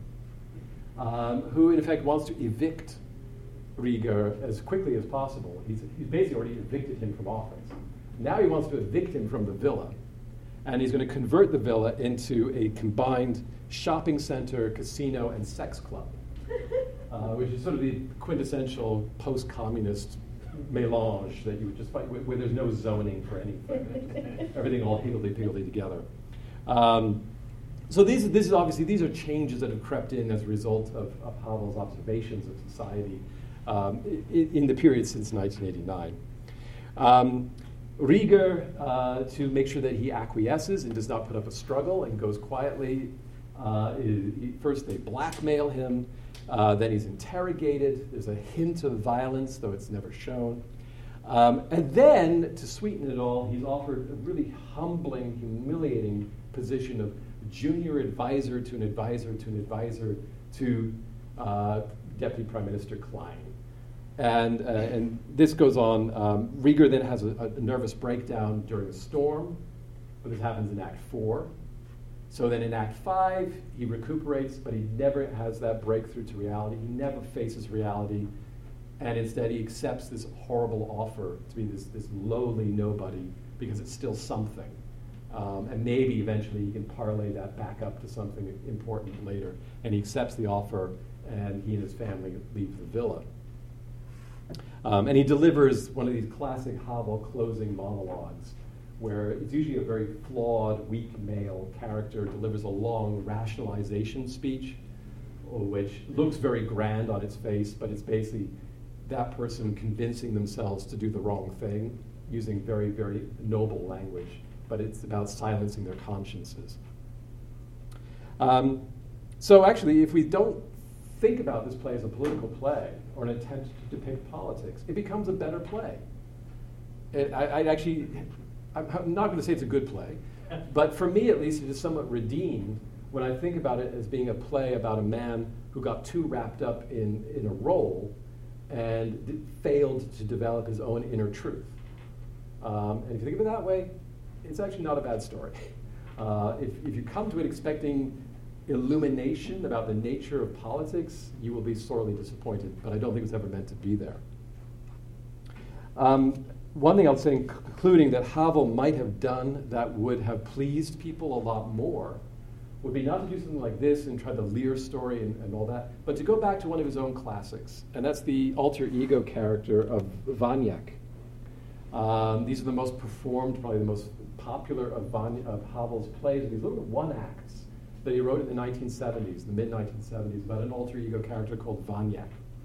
um, who in effect wants to evict Rieger as quickly as possible. He's, he's basically already evicted him from office. Now he wants to evict him from the villa, and he's going to convert the villa into a combined shopping center, casino, and sex club, uh, which is sort of the quintessential post-communist melange that you would just find, where, where there's no zoning for anything, everything all higgledy-piggledy together. Um, so these, this is obviously, these are changes that have crept in as a result of, of Havel's observations of society um, in, in the period since nineteen eighty-nine. Um, Rieger, uh, to make sure that he acquiesces and does not put up a struggle and goes quietly, uh, he, first they blackmail him, uh, then he's interrogated. There's a hint of violence, though it's never shown. Um, and then, to sweeten it all, he's offered a really humbling, humiliating position of junior advisor to an advisor to an advisor to uh, Deputy Prime Minister Klein. And, uh, and this goes on. Um, Rieger then has a, a nervous breakdown during a storm, but this happens in Act Four. So then in Act Five, he recuperates, but he never has that breakthrough to reality. He never faces reality, and instead he accepts this horrible offer to be this, this lowly nobody because it's still something. Um, and maybe eventually he can parlay that back up to something important later. And he accepts the offer, and he and his family leave the villa. Um, and he delivers one of these classic Havel closing monologues, where it's usually a very flawed, weak male character delivers a long rationalization speech, which looks very grand on its face, but it's basically that person convincing themselves to do the wrong thing using very, very noble language, but it's about silencing their consciences. Um, so actually, if we don't think about this play as a political play or an attempt to depict politics, it becomes a better play. It, I, I actually, I'm not going to say it's a good play, but for me at least, it is somewhat redeemed when I think about it as being a play about a man who got too wrapped up in, in a role and d- failed to develop his own inner truth. Um, and if you think of it that way, it's actually not a bad story. Uh, if, if you come to it expecting illumination about the nature of politics, you will be sorely disappointed. But I don't think it was ever meant to be there. Um, one thing I'll say in concluding that Havel might have done that would have pleased people a lot more would be not to do something like this and try the Lear story and, and all that, but to go back to one of his own classics, and that's the alter ego character of Vaniak. Um, these are the most performed, probably the most popular of, Van, of Havel's plays, these little one-acts that he wrote in the nineteen seventies, the mid nineteen seventies, about an alter ego character called Vaniak.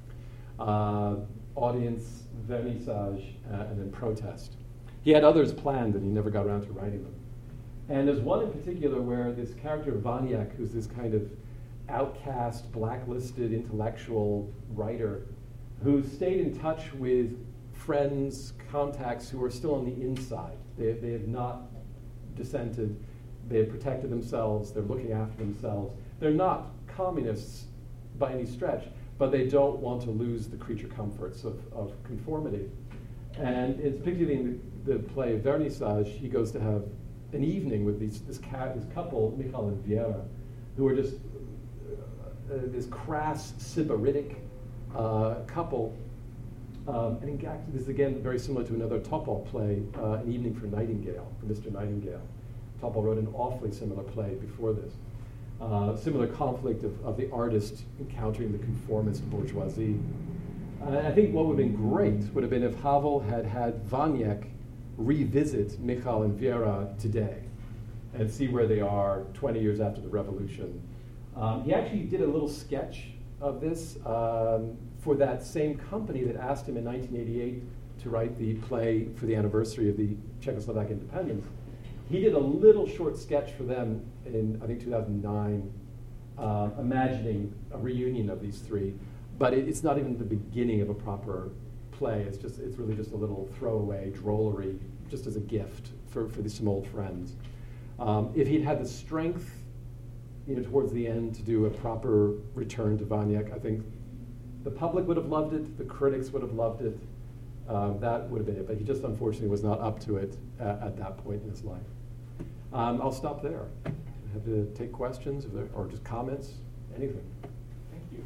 Uh, audience, vernissage, uh, and then protest. He had others planned, and he never got around to writing them. And there's one in particular where this character Vaniak, who's this kind of outcast, blacklisted intellectual writer, who stayed in touch with friends, contacts who are still on the inside. They, they have not dissented. They have protected themselves. They're looking after themselves. They're not communists by any stretch, but they don't want to lose the creature comforts of, of conformity. And it's particularly in the, the play Vernissage, he goes to have an evening with these, this, ca- this couple, Michal and Viera, who are just uh, uh, this crass, sybaritic uh, couple. Um, and in fact, this is again very similar to another Topol play, uh, An Evening for Nightingale, for Mister Nightingale. Topol wrote an awfully similar play before this. Uh, similar conflict of, of the artist encountering the conformist bourgeoisie. Uh, I think what would have been great would have been if Havel had had Vaniak revisit Michal and Viera today and see where they are twenty years after the revolution. Um, he actually did a little sketch of this um, for that same company that asked him in nineteen eighty-eight to write the play for the anniversary of the Czechoslovak independence. He did a little short sketch for them in, I think, two thousand nine, uh, imagining a reunion of these three, but it, it's not even the beginning of a proper play. It's just, it's really just a little throwaway drollery, just as a gift for, for these, some old friends. Um, if he'd had the strength, you know, towards the end to do a proper return to Vaniak, I think the public would have loved it, the critics would have loved it. Um, that would have been it, but he just unfortunately was not up to it uh, at that point in his life. Um, I'll stop there. I have to take questions if there, or just comments, anything. Thank you.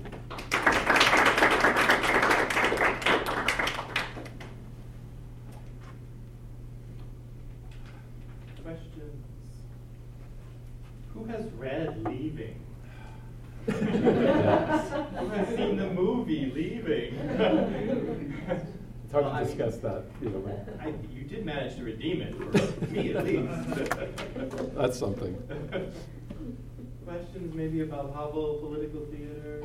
Questions? Who has read Leaving? Who has seen the movie Leaving? It's hard well, to I discuss mean, that. You know, I, you did manage to redeem it, for me at least. That's something. Questions maybe about Havel, political theater?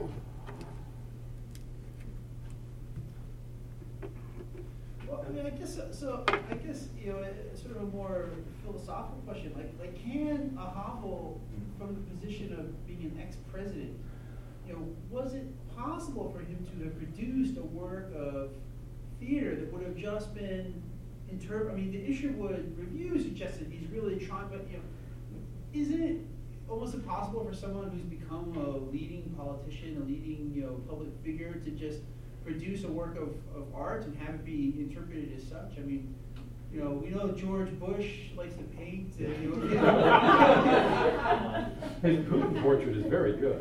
Well, I mean, I guess uh, so. I guess you know, it's sort of a more philosophical question. Like, like, can a Havel, from the position of being an ex-president, you know, was it possible for him to have produced a work of theater that would have just been interpreted? I mean, the Isherwood Review suggested he's really trying, but you know, isn't it almost impossible for someone who's become a leading politician, a leading you know public figure, to just produce a work of, of art and have it be interpreted as such? I mean, you know, we know George Bush likes to paint. And, you know, his Putin portrait is very good.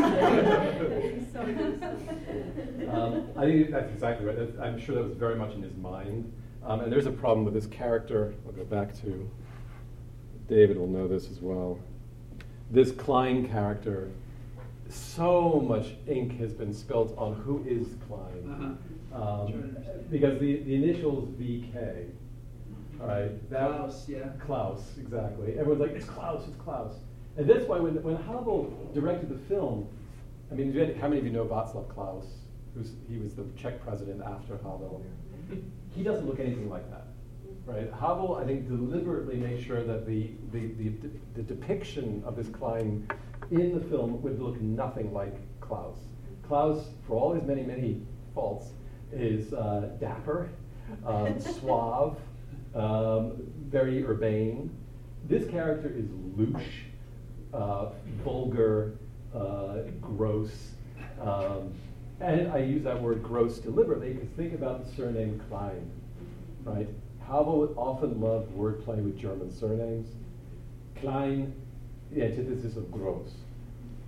um, I think that's exactly right. That's, I'm sure that was very much in his mind. Um, and there's a problem with this character. I'll go back to, David will know this as well. This Klein character, so much ink has been spilt on who is Klein. Uh-huh. Um, because the, the initials V K, all right? That, Klaus, yeah. Klaus, exactly. Everyone's like, it's Klaus, it's Klaus. And that's why when, when Havel directed the film, I mean, how many of you know Václav Klaus? Who's, he was the Czech president after Havel. He doesn't look anything like that, right? Havel, I think, deliberately made sure that the, the, the, the depiction of this Klein in the film would look nothing like Klaus. Klaus, for all his many, many faults, is uh, dapper, um, suave, um, very urbane. This character is louche, uh, vulgar, uh, gross. Um, and I use that word gross deliberately because think about the surname Klein, right? Havel often loved wordplay with German surnames. Klein, the antithesis of gross.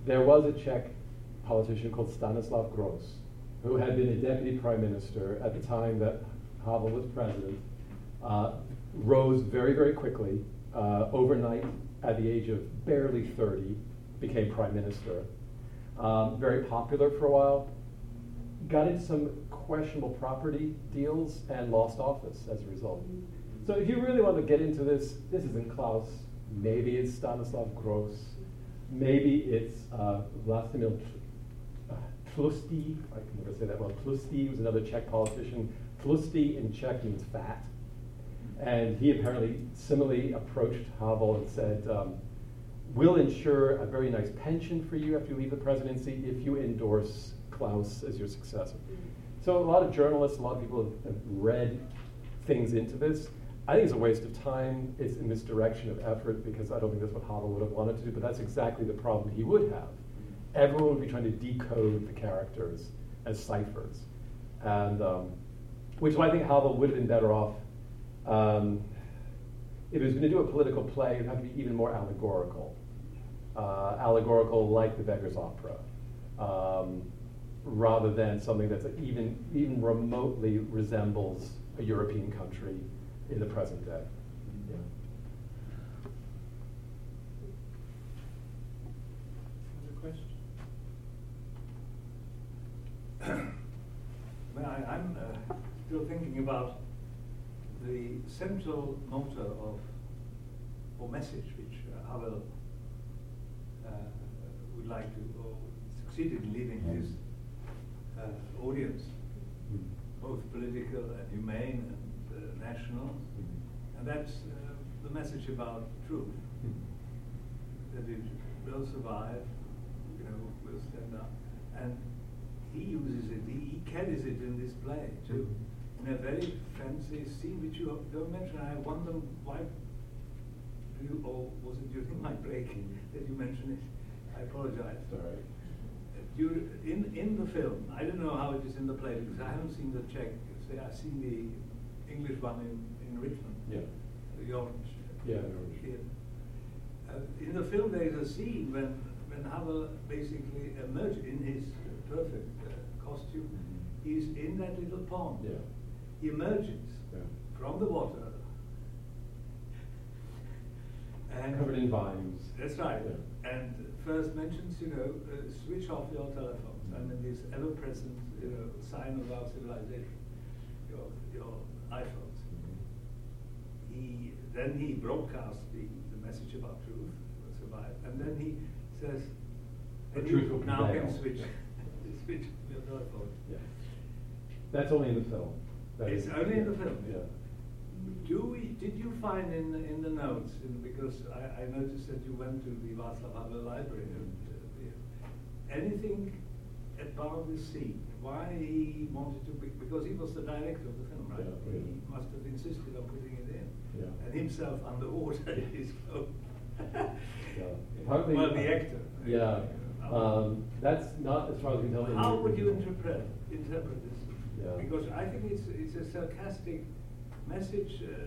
there was a Czech politician called Stanislav Gross, who had been a deputy prime minister at the time that Havel was president, uh, rose very, very quickly, uh, overnight at the age of barely thirty, became prime minister. Um, very popular for a while, got into some questionable property deals and lost office as a result. So if you really want to get into this, this isn't Klaus, maybe it's Stanislav Gross, maybe it's uh, Vlastimil Tlustý, I can never say that well, Tlustý was another Czech politician. Tlustý in Czech means fat. And he apparently similarly approached Havel and said, um, we'll ensure a very nice pension for you after you leave the presidency if you endorse Klaus as your successor. So a lot of journalists, a lot of people have, have read things into this. I think it's a waste of time. It's in this direction of effort because I don't think that's what Havel would have wanted to do, but that's exactly the problem he would have. Everyone would be trying to decode the characters as ciphers. And um, which is why I think Havel would have been better off. Um, if he was going to do a political play, it would have to be even more allegorical. Uh, allegorical like the Beggar's Opera, um, rather than something that even, even remotely resembles a European country in the present day. Yeah. Another question? Well, I, I'm uh, still thinking about the central motto of, or message which uh, Havel uh, would like to, or succeeded in leaving his uh, audience, both political and humane and uh, national, and that's uh, the message about truth, that it will survive, you know, will stand up, and he uses it, he, he carries it in this play too, in a very fancy scene which you don't mention. I wonder why do you, or was it during my break that you mentioned it? I apologize. Sorry. You, in, in the film, I don't know how it is in the play because I haven't seen the Czech. Say, I've seen the English one in, in Richmond. Yeah. The Orange. Yeah, the Orange. Theater. Uh, in the film, there is a scene when when Havel basically emerges in his perfect uh, costume. Mm-hmm. He's in that little pond. Yeah. He emerges yeah. from the water. And covered in vines. That's right. Yeah. And first mentions, you know, uh, switch off your telephones. I mean, this ever-present, you know, sign of our civilization, your your iPhones. Mm-hmm. He then he broadcasts the, the message about truth, will survive, and then he says, The and truth you will now prevail. can switch switch your telephone. Yeah. That's only in the film. That It's is- only in the film. Yeah. Do we, did you find in in the notes, in, because I, I noticed that you went to the Václav Havel Library, and, uh, the, anything about this scene? Why he wanted to be, because he was the director of the film, right? Yeah, yeah. He must have insisted on putting it in. Yeah. And himself underwater in his phone. Yeah. Partly, Well, the uh, actor. Yeah. Um, that's not as far as we can tell. in How the would you original. interpret interpret this? Yeah. Because I think it's it's a sarcastic message. Uh,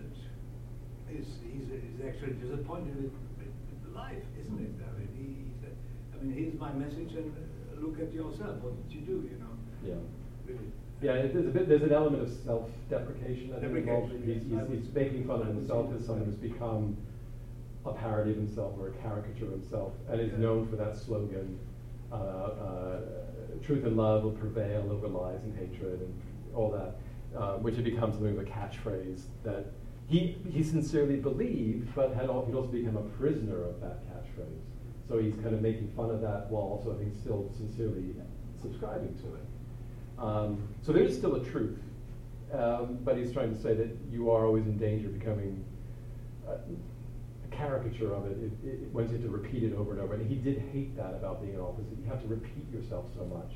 is he's, he's actually disappointed with, with, with life, isn't it? I mean, he, he said, I mean, here's my message, and uh, look at yourself. What did you do? You know. Yeah. Really. Yeah, it, there's a bit. There's an element of self-deprecation. I think involved. Deprecation, He's, yes. I he's, he's would- making fun I of would himself see as that. someone who's become a parody of himself or a caricature of himself, and is Yeah. known for that slogan: uh, uh, "Truth and love will prevail over lies and hatred," and all that, uh, which had become something of a catchphrase that he he sincerely believed, but had al- he'd also become a prisoner of that catchphrase. So he's kind of making fun of that while also, I think, still sincerely subscribing to it. Um, so there is still a truth, um, but he's trying to say that you are always in danger of becoming a, a caricature of it, it, it once you have to repeat it over and over. And he did hate that about being an officer. You have to repeat yourself so much,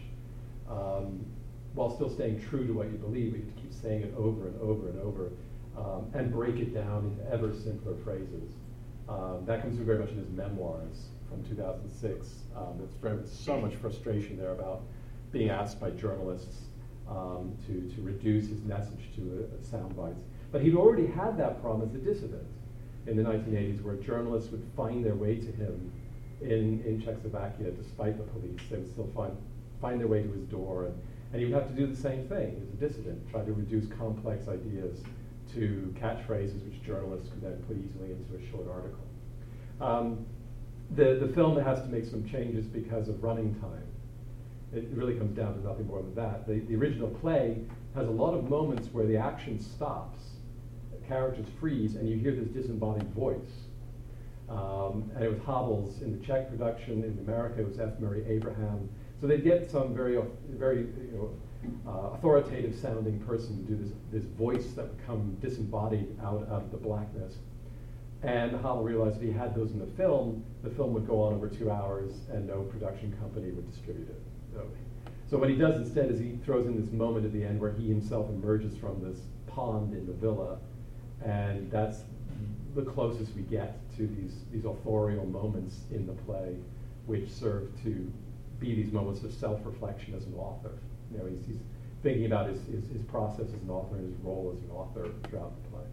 um, while still staying true to what you believe. But you have to keep saying it over and over and over, um, and break it down into ever simpler phrases. Um, that comes through very much in his memoirs from two thousand six. Um, there's very, so much frustration there about being asked by journalists um, to, to reduce his message to uh, sound bites. But he'd already had that problem as a dissident in the nineteen eighties, where journalists would find their way to him in, in Czechoslovakia, despite the police. They would still find, find their way to his door, and, and he would have to do the same thing as a dissident, try to reduce complex ideas to catchphrases which journalists could then put easily into a short article. Um, the, the film has to make some changes because of running time. It really comes down to nothing more than that. The, the original play has a lot of moments where the action stops, the characters freeze, and you hear this disembodied voice. Um, and it was Havel's in the Czech production. In America, it was F. Murray Abraham. So they get some very, very you know, uh, authoritative sounding person to do this, this voice that would come disembodied out, out of the blackness. And Havel realized if he had those in the film, the film would go on over two hours and no production company would distribute it. So, so what he does instead is he throws in this moment at the end where he himself emerges from this pond in the villa, and that's the closest we get to these, these authorial moments in the play, which serve to be these moments of self-reflection as an author. You know, he's, he's thinking about his, his, his process as an author and his role as an author throughout the play.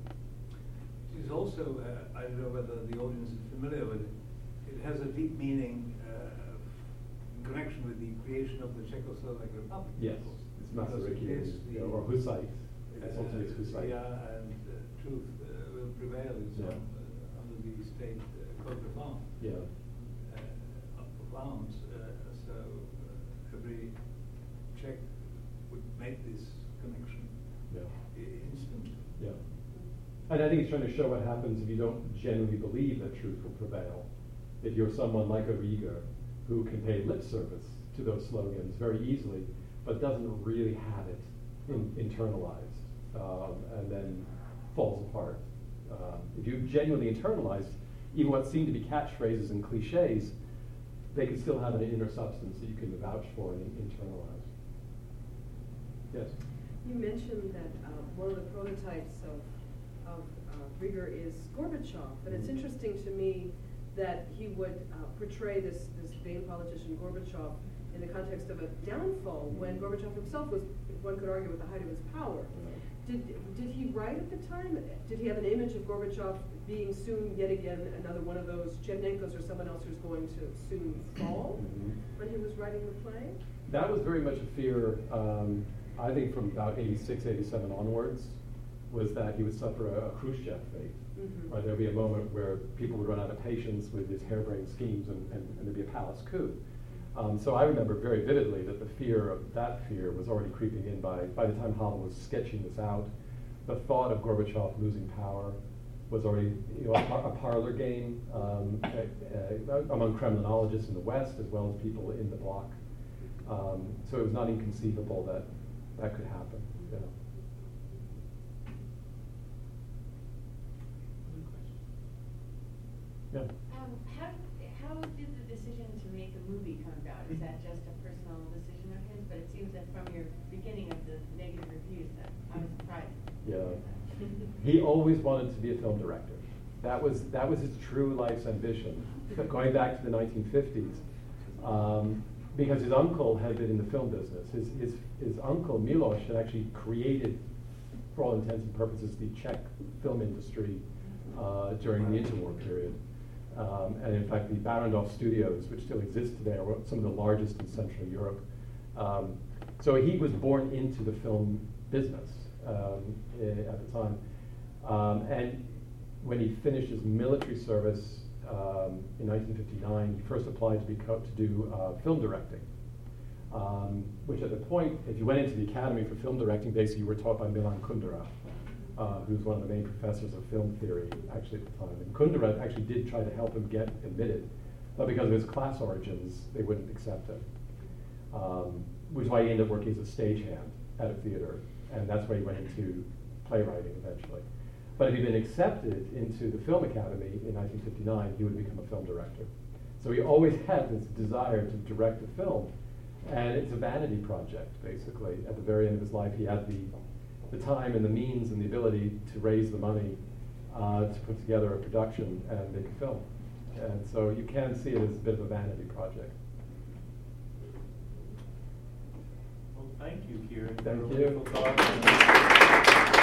It is also, uh, I don't know whether the audience is familiar with it, it has a deep meaning uh, in connection with the creation of the Czechoslovak Republic. Yes, it's Masaryk or Husite. It's Uh, ultimately Husite. yeah, and uh, truth uh, will prevail in some, Yeah. uh, under the state uh, code of law. Yeah. Uh, of arms. Uh, so uh, every Czech would make this connection Yeah. i- instantly. Yeah. And I think he's trying to show what happens if you don't genuinely believe that truth will prevail. If you're someone like a Rieger who can pay lip service to those slogans very easily, but doesn't really have it in, internalized, um, and then falls apart. Um, if you genuinely internalize even what seem to be catchphrases and cliches, they can still have an inner substance that you can vouch for and internalize. Yes? You mentioned that uh, one of the prototypes of of uh, Rieger is Gorbachev, and it's Mhm. interesting to me that he would uh, portray this, this vain politician Gorbachev in the context of a downfall when Gorbachev himself was, one could argue, at the height of his power. Did, did he write at the time? Did he have an image of Gorbachev being soon, yet again, another one of those Chernenko's or someone else who's going to soon fall Mhm. when he was writing the play? That was very much a fear, um, I think from about eighty-six, eighty-seven onwards, was that he would suffer a, a Khrushchev fate. Mhm. Right, there'd be a moment where people would run out of patience with his harebrained schemes and, and, and there'd be a palace coup. Um, so I remember very vividly that the fear of that fear was already creeping in by, by the time Havel was sketching this out. The thought of Gorbachev losing power was already you know, a, par- a parlor game um, uh, uh, among Kremlinologists in the West as well as people in the bloc. Um, so it was not inconceivable that that could happen. You know. Yeah. Um, how, how did the decision to make a movie come about? Is that just a personal decision of his? But it seems that from your beginning of the negative reviews that I was surprised. Yeah. He always wanted to be a film director. That was that was his true life's ambition, going back to the nineteen fifties. Um, because his uncle had been in the film business. His, his, his uncle, Miloš, had actually created, for all intents and purposes, the Czech film industry uh, during the interwar period. Um, and in fact, the Barrandov studios, which still exist today, are some of the largest in Central Europe. Um, so he was born into the film business um, I- at the time. Um, and when he finished his military service um, in nineteen fifty-nine, he first applied to, be co- to do uh, film directing. Um, which at the point, if you went into the Academy for Film Directing, basically you were taught by Milan Kundera, uh, who's one of the main professors of film theory actually at the time. And Kundera actually did try to help him get admitted, but because of his class origins, they wouldn't accept him. Um, which is why he ended up working as a stagehand at a theater, and that's why he went into playwriting eventually. But if he'd been accepted into the Film Academy in nineteen fifty-nine, he would become a film director. So he always had this desire to direct a film. And it's a vanity project, basically. At the very end of his life, he had the, the time and the means and the ability to raise the money uh, to put together a production and make a film. And so you can see it as a bit of a vanity project. Well, thank you, Kieran. Thank for a you. wonderful talk.